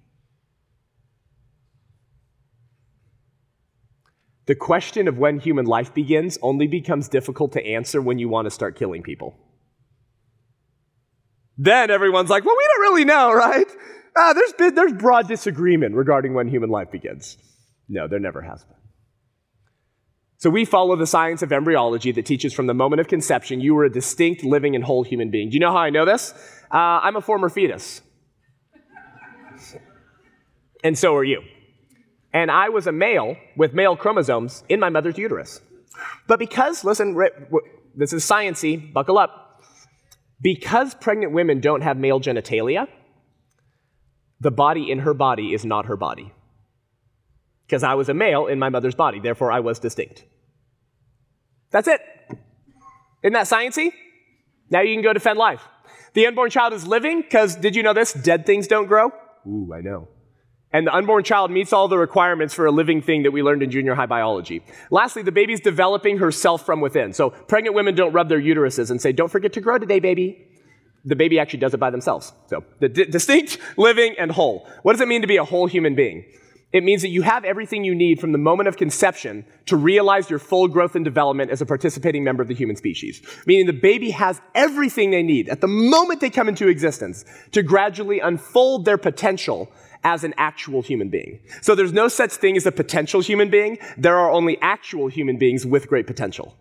Speaker 1: The question of when human life begins only becomes difficult to answer when you want to start killing people. Then everyone's like, well, we don't really know, right? Ah, there's been, there's broad disagreement regarding when human life begins. No, there never has been. So we follow the science of embryology that teaches from the moment of conception, you were a distinct, living, and whole human being. Do you know how I know this? Uh, I'm a former fetus. And so are you. And I was a male with male chromosomes in my mother's uterus. But because, listen, this is science-y, buckle up. Because pregnant women don't have male genitalia, the body in her body is not her body. Because I was a male in my mother's body, therefore I was distinct. That's it. Isn't that sciencey? Now you can go defend life. The unborn child is living because, did you know this? Dead things don't grow. Ooh, I know. And the unborn child meets all the requirements for a living thing that we learned in junior high biology. Lastly, the baby's developing herself from within. So pregnant women don't rub their uteruses and say, don't forget to grow today, baby. The baby actually does it by themselves. So the d- distinct, living, and whole. What does it mean to be a whole human being? It means that you have everything you need from the moment of conception to realize your full growth and development as a participating member of the human species. Meaning the baby has everything they need at the moment they come into existence to gradually unfold their potential as an actual human being. So there's no such thing as a potential human being. There are only actual human beings with great potential.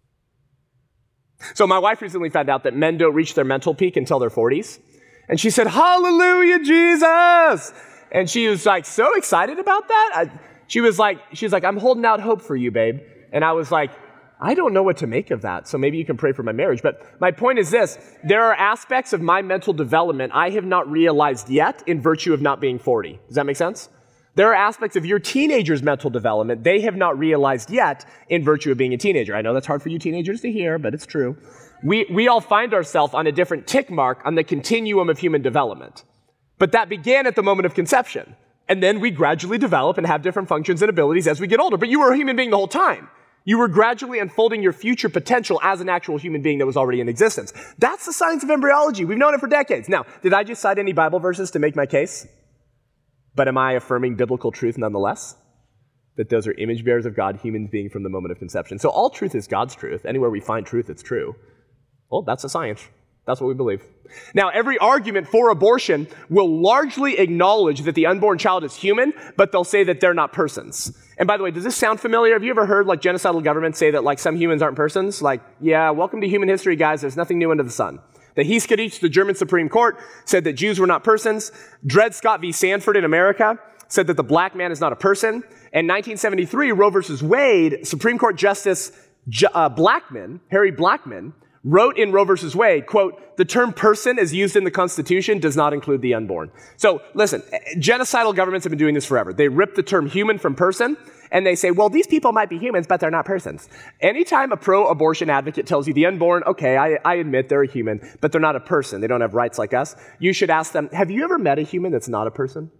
Speaker 1: So my wife recently found out that men don't reach their mental peak until their forties. And she said, hallelujah, Jesus! And she was like so excited about that. I, she was like, she was like, I'm holding out hope for you, babe. And I was like, I don't know what to make of that. So maybe you can pray for my marriage. But my point is this, there are aspects of my mental development I have not realized yet in virtue of not being forty. Does that make sense? There are aspects of your teenager's mental development they have not realized yet in virtue of being a teenager. I know that's hard for you teenagers to hear, but it's true. We, we all find ourselves on a different tick mark on the continuum of human development. But that began at the moment of conception. And then we gradually develop and have different functions and abilities as we get older. But you were a human being the whole time. You were gradually unfolding your future potential as an actual human being that was already in existence. That's the science of embryology. We've known it for decades. Now, did I just cite any Bible verses to make my case? But am I affirming biblical truth nonetheless? That those are image bearers of God, humans being from the moment of conception. So all truth is God's truth. Anywhere we find truth, it's true. Well, that's the science. That's what we believe. Now, every argument for abortion will largely acknowledge that the unborn child is human, but they'll say that they're not persons. And by the way, does this sound familiar? Have you ever heard like genocidal governments say that like some humans aren't persons? Like, yeah, welcome to human history, guys. There's nothing new under the sun. The Hiesgericht, the German Supreme Court, said that Jews were not persons. Dred Scott v. Sanford in America said that the black man is not a person. In nineteen seventy-three, Roe versus Wade, Supreme Court Justice uh, Blackmun, Harry Blackmun, wrote in Roe versus Wade, quote, the term person as used in the Constitution does not include the unborn. So listen, genocidal governments have been doing this forever. They rip the term human from person, and they say, well, these people might be humans, but they're not persons. Anytime a pro-abortion advocate tells you the unborn, okay, I, I admit they're a human, but they're not a person. They don't have rights like us. You should ask them, have you ever met a human that's not a person?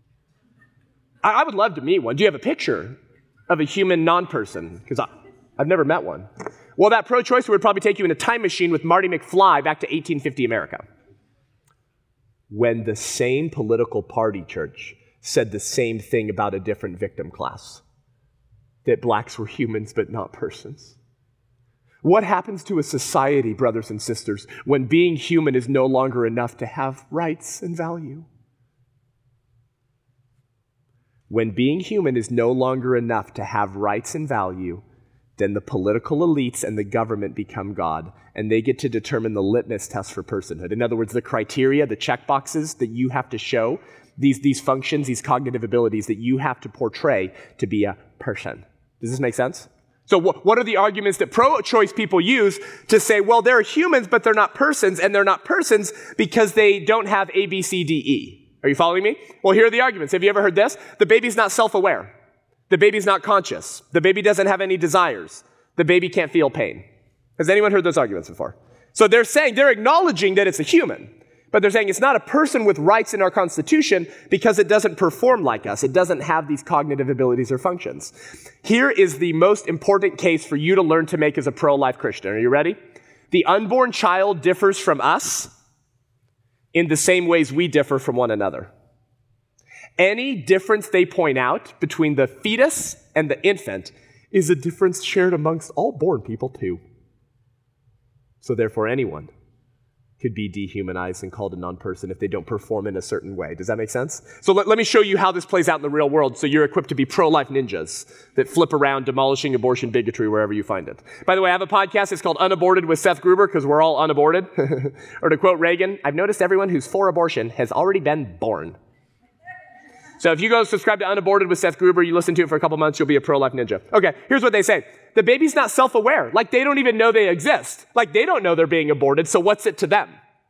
Speaker 1: I, I would love to meet one. Do you have a picture of a human non-person? Because I've never met one. Well, that pro-choicer would probably take you in a time machine with Marty McFly back to eighteen fifty America. When the same political party, church, said the same thing about a different victim class. That blacks were humans but not persons. What happens to a society, brothers and sisters, when being human is no longer enough to have rights and value? When being human is no longer enough to have rights and value, then the political elites and the government become God, and they get to determine the litmus test for personhood. In other words, the criteria, the checkboxes that you have to show, these, these functions, these cognitive abilities that you have to portray to be a person. Does this make sense? So wh- what are the arguments that pro-choice people use to say, well, they're humans, but they're not persons, and they're not persons because they don't have A, B, C, D, E? Are you following me? Well, here are the arguments. Have you ever heard this? The baby's not self-aware. The baby's not conscious. The baby doesn't have any desires. The baby can't feel pain. Has anyone heard those arguments before? So they're saying, they're acknowledging that it's a human, but they're saying it's not a person with rights in our Constitution because it doesn't perform like us. It doesn't have these cognitive abilities or functions. Here is the most important case for you to learn to make as a pro-life Christian. Are you ready? The unborn child differs from us in the same ways we differ from one another. Any difference they point out between the fetus and the infant is a difference shared amongst all born people too. So therefore, anyone could be dehumanized and called a non-person if they don't perform in a certain way. Does that make sense? So let, let me show you how this plays out in the real world so you're equipped to be pro-life ninjas that flip around demolishing abortion bigotry wherever you find it. By the way, I have a podcast. It's called Unaborted with Seth Gruber because we're all unaborted. Or to quote Reagan, I've noticed everyone who's for abortion has already been born. So if you go subscribe to Unaborted with Seth Gruber, you listen to it for a couple months, you'll be a pro-life ninja. Okay, here's what they say. The baby's not self-aware. Like, they don't even know they exist. Like, they don't know they're being aborted, so what's it to them?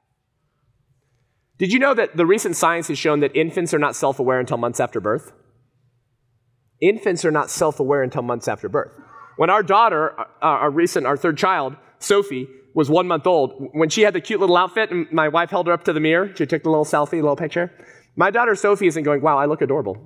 Speaker 1: Did you know that the recent science has shown that infants are not self-aware until months after birth? Infants are not self-aware until months after birth. When our daughter, uh, our recent, our third child, Sophie, was one month old, when she had the cute little outfit and my wife held her up to the mirror, she took the little selfie, the little picture, my daughter Sophie isn't going, wow, I look adorable.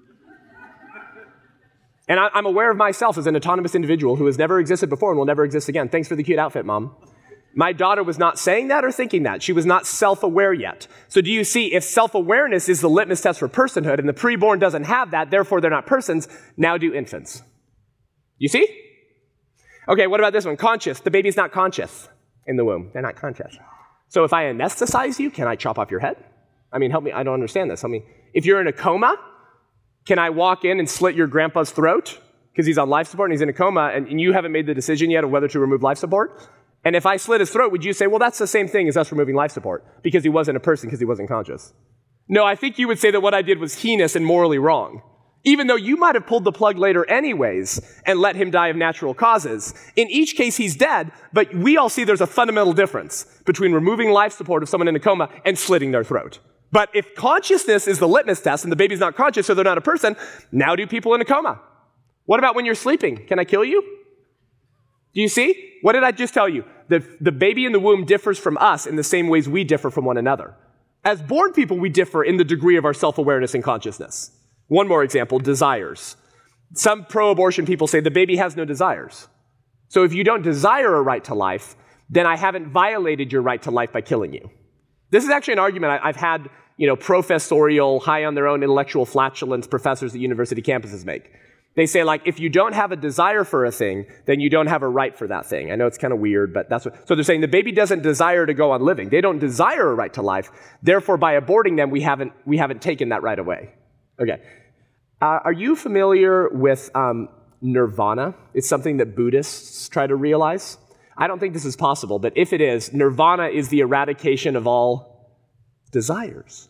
Speaker 1: And I, I'm aware of myself as an autonomous individual who has never existed before and will never exist again. Thanks for the cute outfit, Mom. My daughter was not saying that or thinking that. She was not self-aware yet. So do you see, if self-awareness is the litmus test for personhood and the preborn doesn't have that, therefore they're not persons, now do infants. You see? Okay, what about this one? Conscious. The baby's not conscious in the womb. They're not conscious. So if I anesthetize you, can I chop off your head? I mean, help me, I don't understand this. Help me. If you're in a coma, can I walk in and slit your grandpa's throat because he's on life support and he's in a coma and, and you haven't made the decision yet of whether to remove life support? And if I slit his throat, would you say, well, that's the same thing as us removing life support because he wasn't a person because he wasn't conscious? No, I think you would say that what I did was heinous and morally wrong. Even though you might have pulled the plug later anyways and let him die of natural causes. In each case, he's dead, but we all see there's a fundamental difference between removing life support of someone in a coma and slitting their throat. But if consciousness is the litmus test and the baby's not conscious, so they're not a person, now do people in a coma? What about when you're sleeping? Can I kill you? Do you see? What did I just tell you? The, the baby in the womb differs from us in the same ways we differ from one another. As born people, we differ in the degree of our self-awareness and consciousness. One more example, desires. Some pro-abortion people say the baby has no desires. So if you don't desire a right to life, then I haven't violated your right to life by killing you. This is actually an argument I've had, you know, professorial, high on their own intellectual flatulence professors at university campuses make. They say, like, if you don't have a desire for a thing, then you don't have a right for that thing. I know it's kind of weird, but that's what... So they're saying the baby doesn't desire to go on living. They don't desire a right to life. Therefore, by aborting them, we haven't, we haven't taken that right away. Okay. Uh, are you familiar with um, nirvana? It's something that Buddhists try to realize. I don't think this is possible, but if it is, nirvana is the eradication of all desires.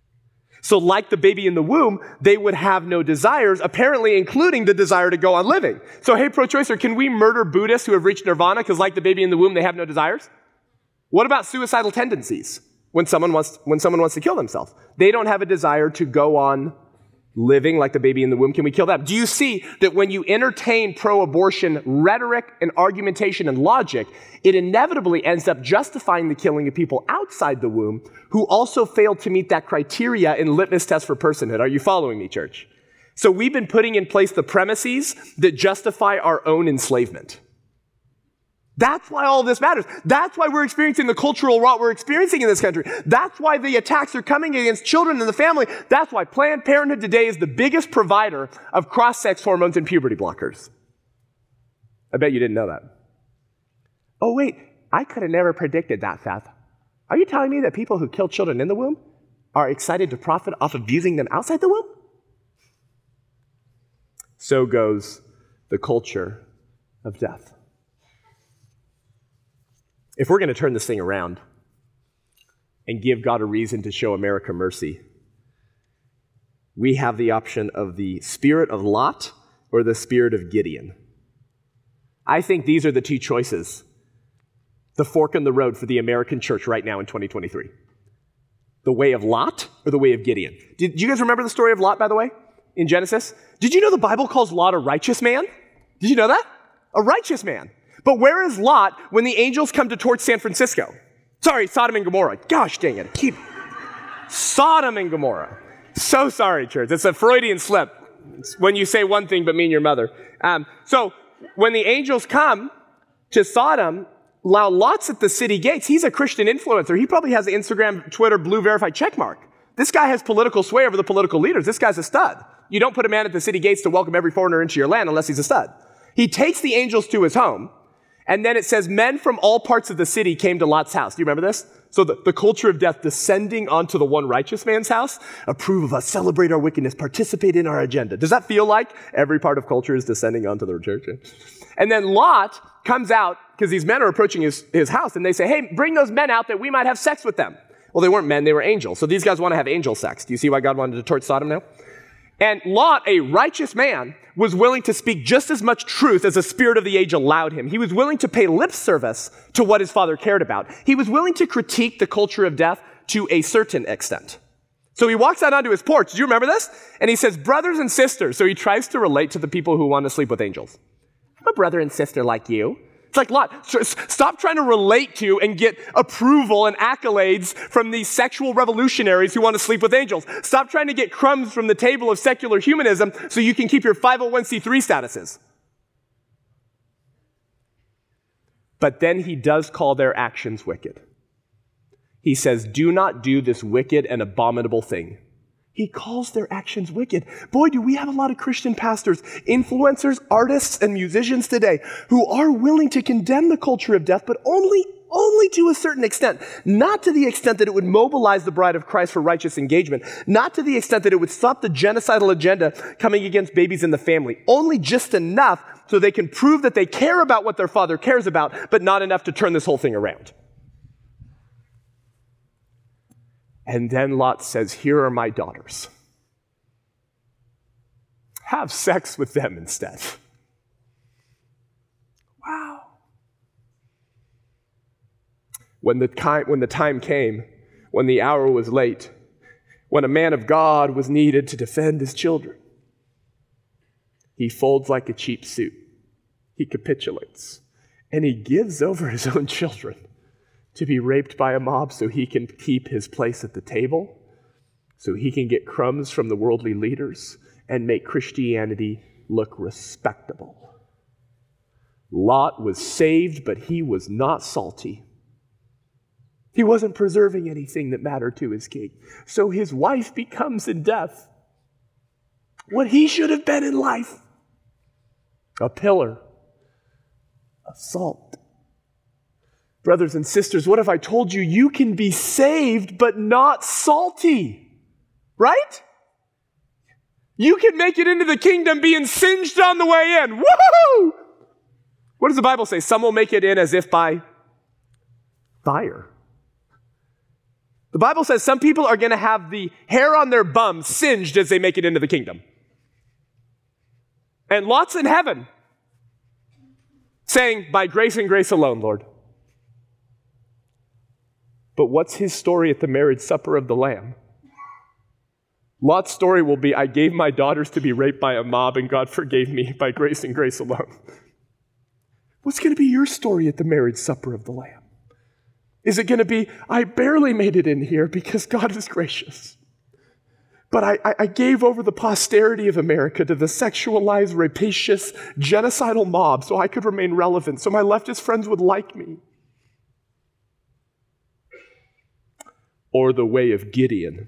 Speaker 1: So like the baby in the womb, they would have no desires, apparently including the desire to go on living. So hey, pro-choicer, can we murder Buddhists who have reached nirvana because like the baby in the womb, they have no desires? What about suicidal tendencies when someone wants, when someone wants to kill themselves? They don't have a desire to go on living like the baby in the womb. Can we kill them? Do you see that when you entertain pro-abortion rhetoric and argumentation and logic, it inevitably ends up justifying the killing of people outside the womb who also failed to meet that criteria in litmus test for personhood? Are you following me, church? So we've been putting in place the premises that justify our own enslavement. That's why all this matters. That's why we're experiencing the cultural rot we're experiencing in this country. That's why the attacks are coming against children and the family. That's why Planned Parenthood today is the biggest provider of cross-sex hormones and puberty blockers. I bet you didn't know that. Oh, wait, I could have never predicted that, Seth. Are you telling me that people who kill children in the womb are excited to profit off of using them outside the womb? So goes the culture of death. If we're going to turn this thing around and give God a reason to show America mercy, we have the option of the spirit of Lot or the spirit of Gideon. I think these are the two choices, the fork in the road for the American church right now in twenty twenty-three. The way of Lot or the way of Gideon. Did you guys remember the story of Lot, by the way, in Genesis? Did you know the Bible calls Lot a righteous man? Did you know that? A righteous man. But where is Lot when the angels come to torch San Francisco? Sorry, Sodom and Gomorrah. Gosh dang it. Keep Sodom and Gomorrah. So sorry, church. It's a Freudian slip. It's when you say one thing but mean your mother. Um, so when the angels come to Sodom, now Lot's at the city gates. He's a Christian influencer. He probably has the Instagram, Twitter, blue verified check mark. This guy has political sway over the political leaders. This guy's a stud. You don't put a man at the city gates to welcome every foreigner into your land unless he's a stud. He takes the angels to his home, and then it says men from all parts of the city came to Lot's house. Do you remember this? So the, the culture of death descending onto the one righteous man's house. Approve of us, celebrate our wickedness, participate in our agenda. Does that feel like every part of culture is descending onto the church? And then Lot comes out because these men are approaching his, his house, and they say, hey, bring those men out that we might have sex with them. Well, they weren't men, they were angels. So these guys want to have angel sex. Do you see why God wanted to torch Sodom now? And Lot, a righteous man, was willing to speak just as much truth as the spirit of the age allowed him. He was willing to pay lip service to what his father cared about. He was willing to critique the culture of death to a certain extent. So he walks out onto his porch. Do you remember this? And he says, brothers and sisters. So he tries to relate to the people who want to sleep with angels. I'm a brother and sister like you. It's like, Lot, stop trying to relate to and get approval and accolades from these sexual revolutionaries who want to sleep with angels. Stop trying to get crumbs from the table of secular humanism so you can keep your five oh one c three statuses. But then he does call their actions wicked. He says, do not do this wicked and abominable thing. He calls their actions wicked. Boy, do we have a lot of Christian pastors, influencers, artists, and musicians today who are willing to condemn the culture of death, but only, only to a certain extent. Not to the extent that it would mobilize the bride of Christ for righteous engagement. Not to the extent that it would stop the genocidal agenda coming against babies in the family. Only just enough so they can prove that they care about what their father cares about, but not enough to turn this whole thing around. And then Lot says, here are my daughters. Have sex with them instead. Wow. When the time, when the time came, when the hour was late, when a man of God was needed to defend his children, he folds like a cheap suit. He capitulates. And he gives over his own children to be raped by a mob so he can keep his place at the table, so he can get crumbs from the worldly leaders and make Christianity look respectable. Lot was saved, but he was not salty. He wasn't preserving anything that mattered to his king. So his wife becomes in death what he should have been in life: a pillar of salt. Brothers and sisters, what if I told you you can be saved but not salty? Right? You can make it into the kingdom being singed on the way in. Woohoo! What does the Bible say? Some will make it in as if by fire. The Bible says some people are going to have the hair on their bum singed as they make it into the kingdom. And Lot's in heaven saying, by grace and grace alone, Lord. But what's his story at the marriage supper of the Lamb? Lot's story will be, I gave my daughters to be raped by a mob and God forgave me by grace and grace alone. What's going to be your story at the marriage supper of the Lamb? Is it going to be, I barely made it in here because God is gracious, but I, I, I gave over the posterity of America to the sexualized, rapacious, genocidal mob so I could remain relevant, so my leftist friends would like me? Or the way of Gideon?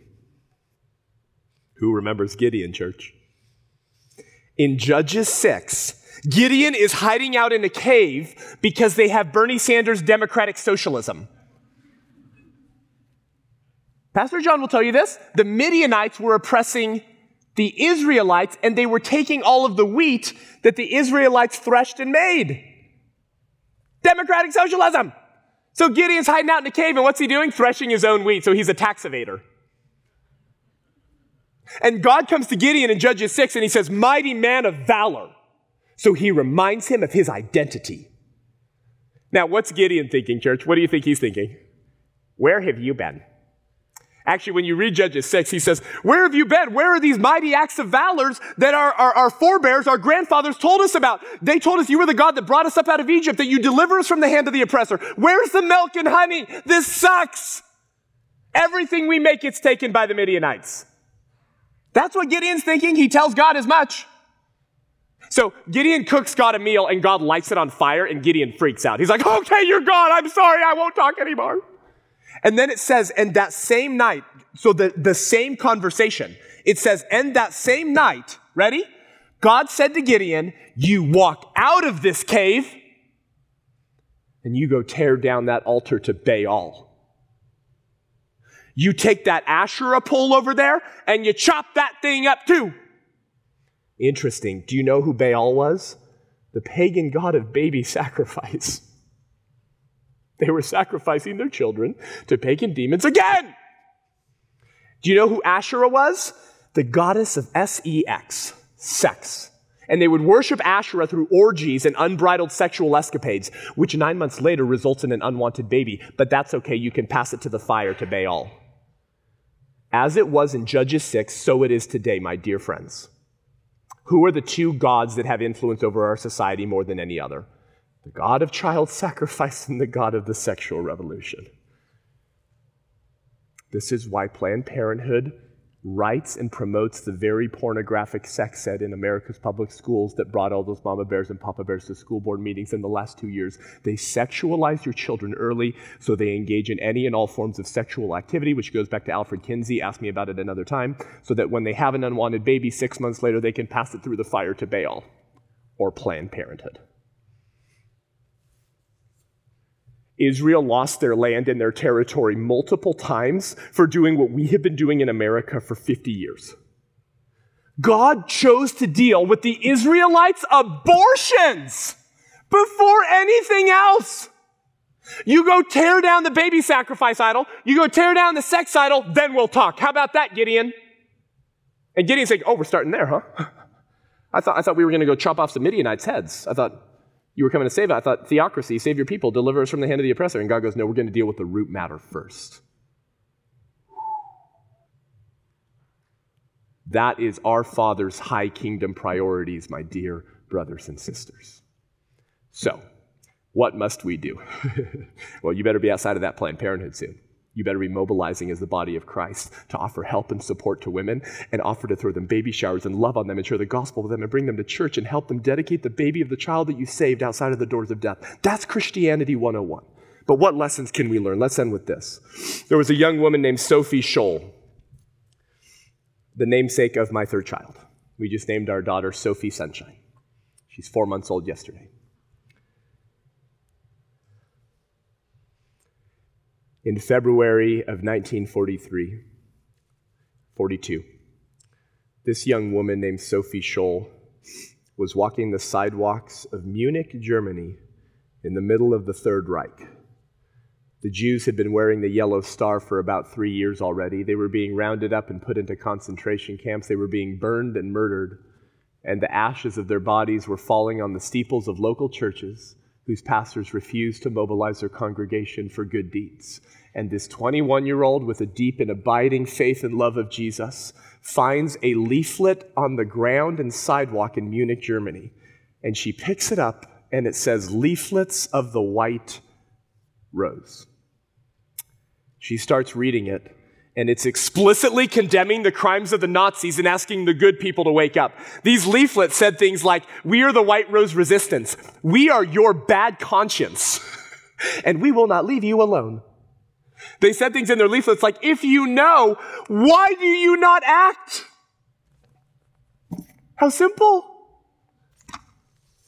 Speaker 1: Who remembers Gideon, church? In Judges six, Gideon is hiding out in a cave because they have Bernie Sanders' democratic socialism. Pastor John will tell you this. The Midianites were oppressing the Israelites, and they were taking all of the wheat that the Israelites threshed and made. Democratic socialism. So Gideon's hiding out in a cave, and what's he doing? Threshing his own wheat, so he's a tax evader. And God comes to Gideon in Judges six, and he says, mighty man of valor. So he reminds him of his identity. Now, what's Gideon thinking, church? What do you think he's thinking? Where have you been? Actually, when you read Judges six, he says, where have you been? Where are these mighty acts of valors that our, our, our forebears, our grandfathers told us about? They told us you were the God that brought us up out of Egypt, that you deliver us from the hand of the oppressor. Where's the milk and honey? This sucks. Everything we make gets taken by the Midianites. That's what Gideon's thinking. He tells God as much. So Gideon cooks God a meal, and God lights it on fire, and Gideon freaks out. He's like, okay, you're God. I'm sorry. I won't talk anymore. And then it says, and that same night, so the, the same conversation, it says, and that same night, ready? God said to Gideon, you walk out of this cave, and you go tear down that altar to Baal. You take that Asherah pole over there, and you chop that thing up too. Interesting. Do you know who Baal was? The pagan god of baby sacrifice. They were sacrificing their children to pagan demons again. Do you know who Asherah was? The goddess of S E X, sex. And they would worship Asherah through orgies and unbridled sexual escapades, which nine months later results in an unwanted baby. But that's okay, you can pass it to the fire to Baal. As it was in Judges six, so it is today, my dear friends. Who are the two gods that have influence over our society more than any other? The God of child sacrifice and the God of the sexual revolution. This is why Planned Parenthood writes and promotes the very pornographic sex ed in America's public schools that brought all those mama bears and papa bears to school board meetings in the last two years. They sexualize your children early so they engage in any and all forms of sexual activity, which goes back to Alfred Kinsey. Ask me about it another time. So that when they have an unwanted baby, six months later, they can pass it through the fire to Baal or Planned Parenthood. Israel lost their land and their territory multiple times for doing what we have been doing in America for fifty years. God chose to deal with the Israelites' abortions before anything else. You go tear down the baby sacrifice idol, you go tear down the sex idol, then we'll talk. How about that, Gideon? And Gideon's like, oh, we're starting there, huh? I thought, I thought we were going to go chop off some Midianites' heads. I thought you were coming to save it. I thought, theocracy, save your people, deliver us from the hand of the oppressor. And God goes, no, we're going to deal with the root matter first. That is our Father's high kingdom priorities, my dear brothers and sisters. So, what must we do? Well, you better be outside of that Planned Parenthood soon. You better be mobilizing as the body of Christ to offer help and support to women and offer to throw them baby showers and love on them and share the gospel with them and bring them to church and help them dedicate the baby of the child that you saved outside of the doors of death. That's Christianity one oh one. But what lessons can we learn? Let's end with this. There was a young woman named Sophie Scholl, the namesake of my third child. We just named our daughter Sophie Sunshine. She's four months old yesterday. In February of nineteen forty-three, forty-two, this young woman named Sophie Scholl was walking the sidewalks of Munich, Germany, in the middle of the Third Reich. The Jews had been wearing the yellow star for about three years already. They were being rounded up and put into concentration camps. They were being burned and murdered, and the ashes of their bodies were falling on the steeples of local churches whose pastors refused to mobilize their congregation for good deeds. And this twenty-one-year-old with a deep and abiding faith and love of Jesus finds a leaflet on the ground and sidewalk in Munich, Germany. And she picks it up, and it says, "Leaflets of the White Rose." She starts reading it, and it's explicitly condemning the crimes of the Nazis and asking the good people to wake up. These leaflets said things like, "We are the White Rose Resistance. We are your bad conscience, and we will not leave you alone." They said things in their leaflets like, "If you know, why do you not act?" How simple.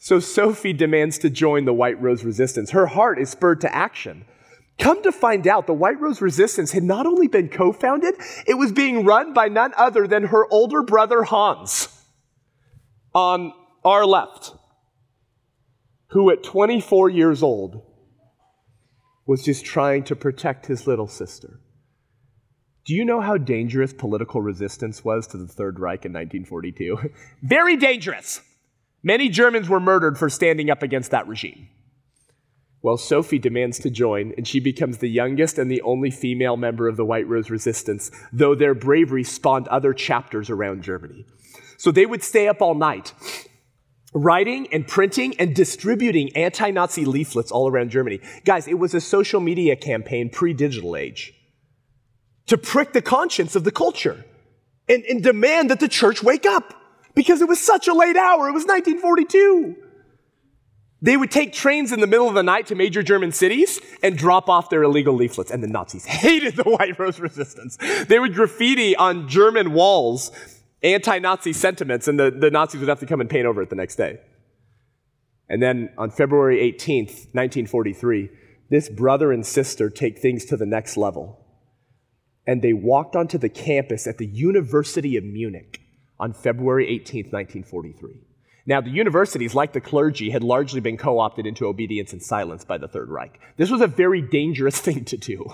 Speaker 1: So Sophie demands to join the White Rose Resistance. Her heart is spurred to action. Come to find out, the White Rose Resistance had not only been co-founded, it was being run by none other than her older brother Hans, on our left, who at twenty-four years old was just trying to protect his little sister. Do you know how dangerous political resistance was to the Third Reich in nineteen forty-two? Very dangerous. Many Germans were murdered for standing up against that regime. Well, Sophie demands to join, and she becomes the youngest and the only female member of the White Rose Resistance, though their bravery spawned other chapters around Germany. So they would stay up all night, writing and printing and distributing anti-Nazi leaflets all around Germany. Guys, it was a social media campaign pre-digital age to prick the conscience of the culture and, and demand that the church wake up because it was such a late hour. It was nineteen forty-two. They would take trains in the middle of the night to major German cities and drop off their illegal leaflets. And the Nazis hated the White Rose Resistance. They would graffiti on German walls anti-Nazi sentiments, and the, the Nazis would have to come and paint over it the next day. And then on February eighteenth, nineteen forty-three, this brother and sister take things to the next level. And they walked onto the campus at the University of Munich on February eighteenth, nineteen forty-three. Now, the universities, like the clergy, had largely been co-opted into obedience and silence by the Third Reich. This was a very dangerous thing to do.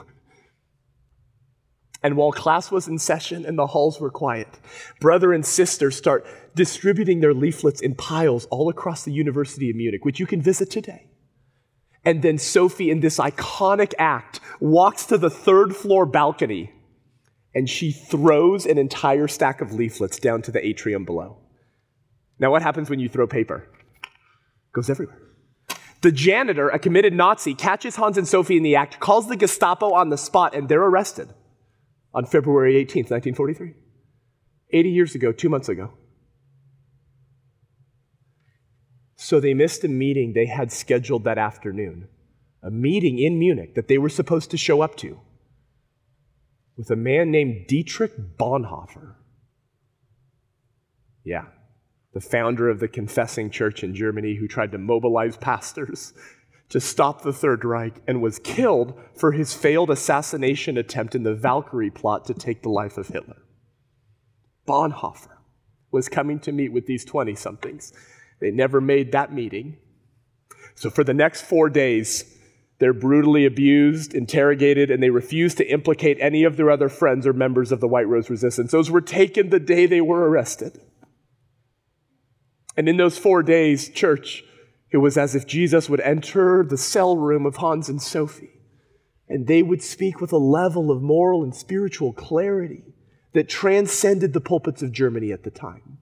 Speaker 1: And while class was in session and the halls were quiet, brother and sister start distributing their leaflets in piles all across the University of Munich, which you can visit today. And then Sophie, in this iconic act, walks to the third floor balcony, and she throws an entire stack of leaflets down to the atrium below. Now, what happens when you throw paper? It goes everywhere. The janitor, a committed Nazi, catches Hans and Sophie in the act, calls the Gestapo on the spot, and they're arrested on February eighteenth, nineteen forty-three. eighty years ago, two months ago. So they missed a meeting they had scheduled that afternoon, a meeting in Munich that they were supposed to show up to with a man named Dietrich Bonhoeffer. Yeah. The founder of the Confessing Church in Germany, who tried to mobilize pastors to stop the Third Reich and was killed for his failed assassination attempt in the Valkyrie plot to take the life of Hitler. Bonhoeffer was coming to meet with these twenty-somethings. They never made that meeting. So for the next four days, they're brutally abused, interrogated, and they refuse to implicate any of their other friends or members of the White Rose Resistance. Those were taken the day they were arrested. And in those four days, church, it was as if Jesus would enter the cell room of Hans and Sophie, and they would speak with a level of moral and spiritual clarity that transcended the pulpits of Germany at the time.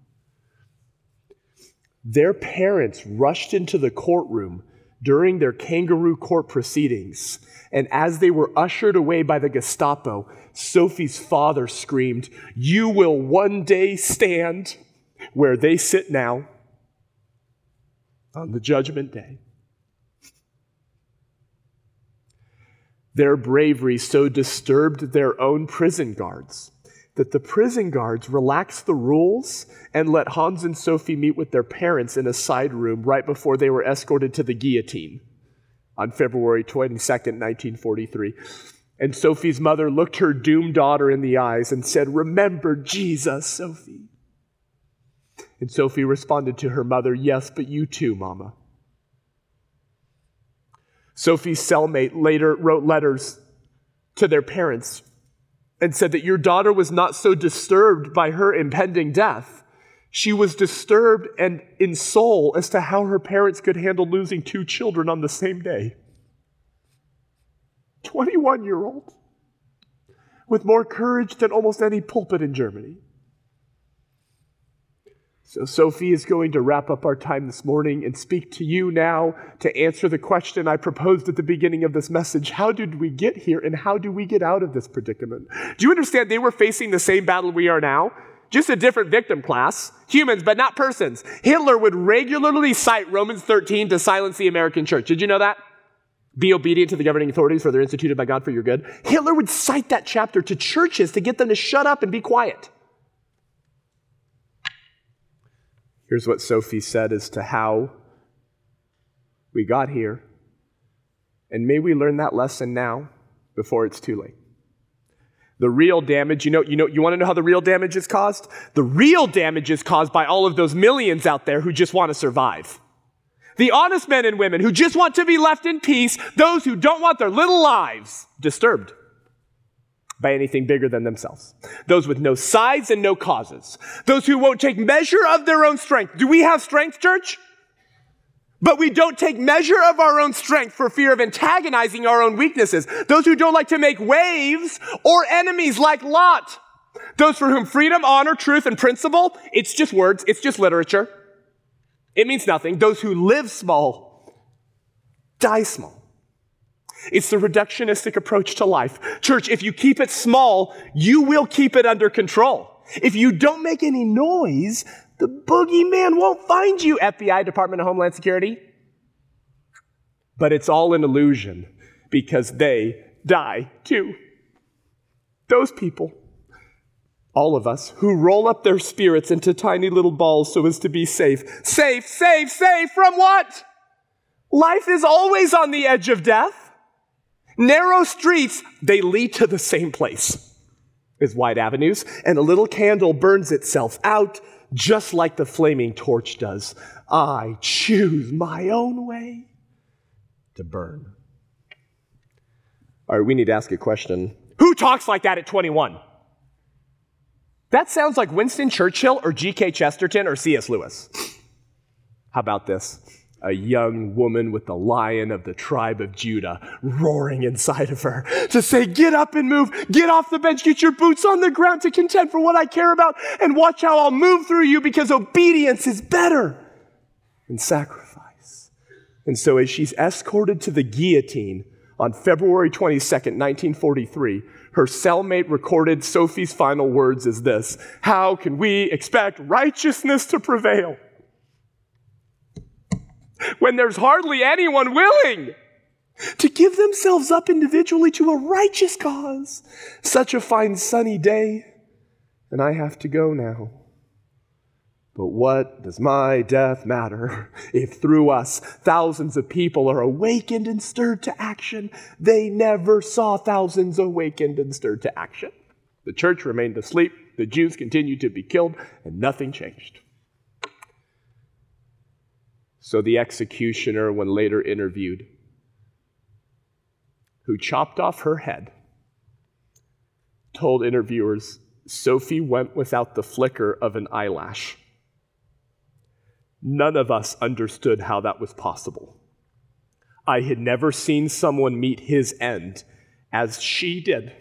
Speaker 1: Their parents rushed into the courtroom during their kangaroo court proceedings, and as they were ushered away by the Gestapo, Sophie's father screamed, "You will one day stand where they sit now on the judgment day." Their bravery so disturbed their own prison guards that the prison guards relaxed the rules and let Hans and Sophie meet with their parents in a side room right before they were escorted to the guillotine on February twenty-second, nineteen forty-three. And Sophie's mother looked her doomed daughter in the eyes and said, "Remember Jesus, Sophie." And Sophie responded to her mother, "Yes, but you too, Mama." Sophie's cellmate later wrote letters to their parents and said that your daughter was not so disturbed by her impending death. She was disturbed and in soul as to how her parents could handle losing two children on the same day. twenty-one-year-old with more courage than almost any pulpit in Germany. So Sophie is going to wrap up our time this morning and speak to you now to answer the question I proposed at the beginning of this message. How did we get here, and how do we get out of this predicament? Do you understand they were facing the same battle we are now? Just a different victim class. Humans, but not persons. Hitler would regularly cite Romans thirteen to silence the American church. Did you know that? Be obedient to the governing authorities, for they're instituted by God for your good. Hitler would cite that chapter to churches to get them to shut up and be quiet. Here's what Sophie said as to how We got here, and may we learn that lesson now before it's too late. The real damage, you know, you know, you want to know how the real damage is caused? The real damage is caused by all of those millions out there who just want to survive. The honest men and women who just want to be left in peace, those who don't want their little lives disturbed by anything bigger than themselves. Those with no sides and no causes. Those who won't take measure of their own strength. Do we have strength, church? But we don't take measure of our own strength for fear of antagonizing our own weaknesses. Those who don't like to make waves or enemies like Lot. Those for whom freedom, honor, truth, and principle, it's just words, it's just literature. It means nothing. Those who live small, die small. It's the reductionistic approach to life. Church, if you keep it small, you will keep it under control. If you don't make any noise, the boogeyman won't find you, F B I, Department of Homeland Security. But it's all an illusion because they die too. Those people, all of us, who roll up their spirits into tiny little balls so as to be safe. Safe, safe, safe from what? Life is always on the edge of death. Narrow streets, they lead to the same place as wide avenues, and a little candle burns itself out just like the flaming torch does. I choose my own way to burn. All right, we need to ask a question. Who talks like that at twenty-one? That sounds like Winston Churchill or G K Chesterton or C S Lewis. How about this? A young woman with the lion of the tribe of Judah roaring inside of her to say, get up and move, get off the bench, get your boots on the ground to contend for what I care about, and watch how I'll move through you because obedience is better than sacrifice. And so as she's escorted to the guillotine on February twenty-second, nineteen forty-three, her cellmate recorded Sophie's final words as this: how can we expect righteousness to prevail when there's hardly anyone willing to give themselves up individually to a righteous cause? Such a fine sunny day, and I have to go now. But what does my death matter if through us thousands of people are awakened and stirred to action? They never saw thousands awakened and stirred to action. The church remained asleep, the Jews continued to be killed, and nothing changed. So the executioner, when later interviewed, who chopped off her head, told interviewers, Sophie went without the flicker of an eyelash. None of us understood how that was possible. I had never seen someone meet his end as she did.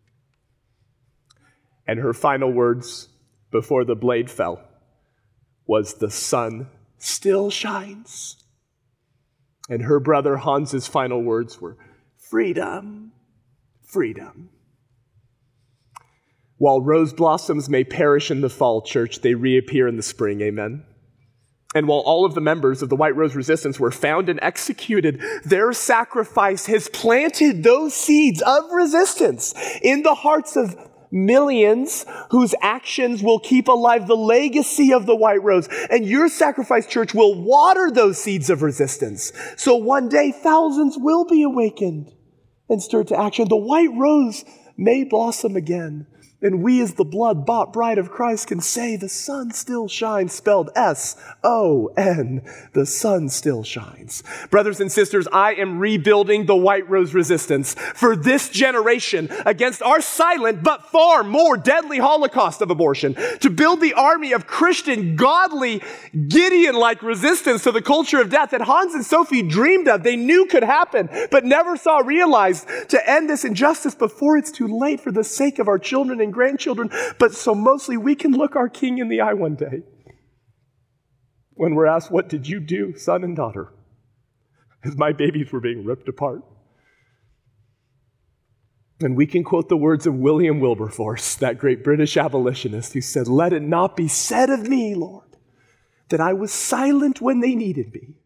Speaker 1: And her final words before the blade fell was, the sun still shines. And her brother Hans's final words were, freedom, freedom. While rose blossoms may perish in the fall, church, they reappear in the spring, amen? And while all of the members of the White Rose Resistance were found and executed, their sacrifice has planted those seeds of resistance in the hearts of millions whose actions will keep alive the legacy of the White Rose. And your sacrifice, church, will water those seeds of resistance. So one day, thousands will be awakened and stirred to action. The White Rose may blossom again. And we as the blood-bought bride of Christ can say, the sun still shines, spelled S O N. The sun still shines. Brothers and sisters, I am rebuilding the White Rose Resistance for this generation against our silent but far more deadly holocaust of abortion, to build the army of Christian, godly, Gideon-like resistance to the culture of death that Hans and Sophie dreamed of, they knew could happen, but never saw realized, to end this injustice before it's too late for the sake of our children and grandchildren, but so mostly we can look our King in the eye one day when we're asked, what did you do, son and daughter, as my babies were being ripped apart? And we can quote the words of William Wilberforce, that great British abolitionist, who said, let it not be said of me, Lord, that I was silent when they needed me,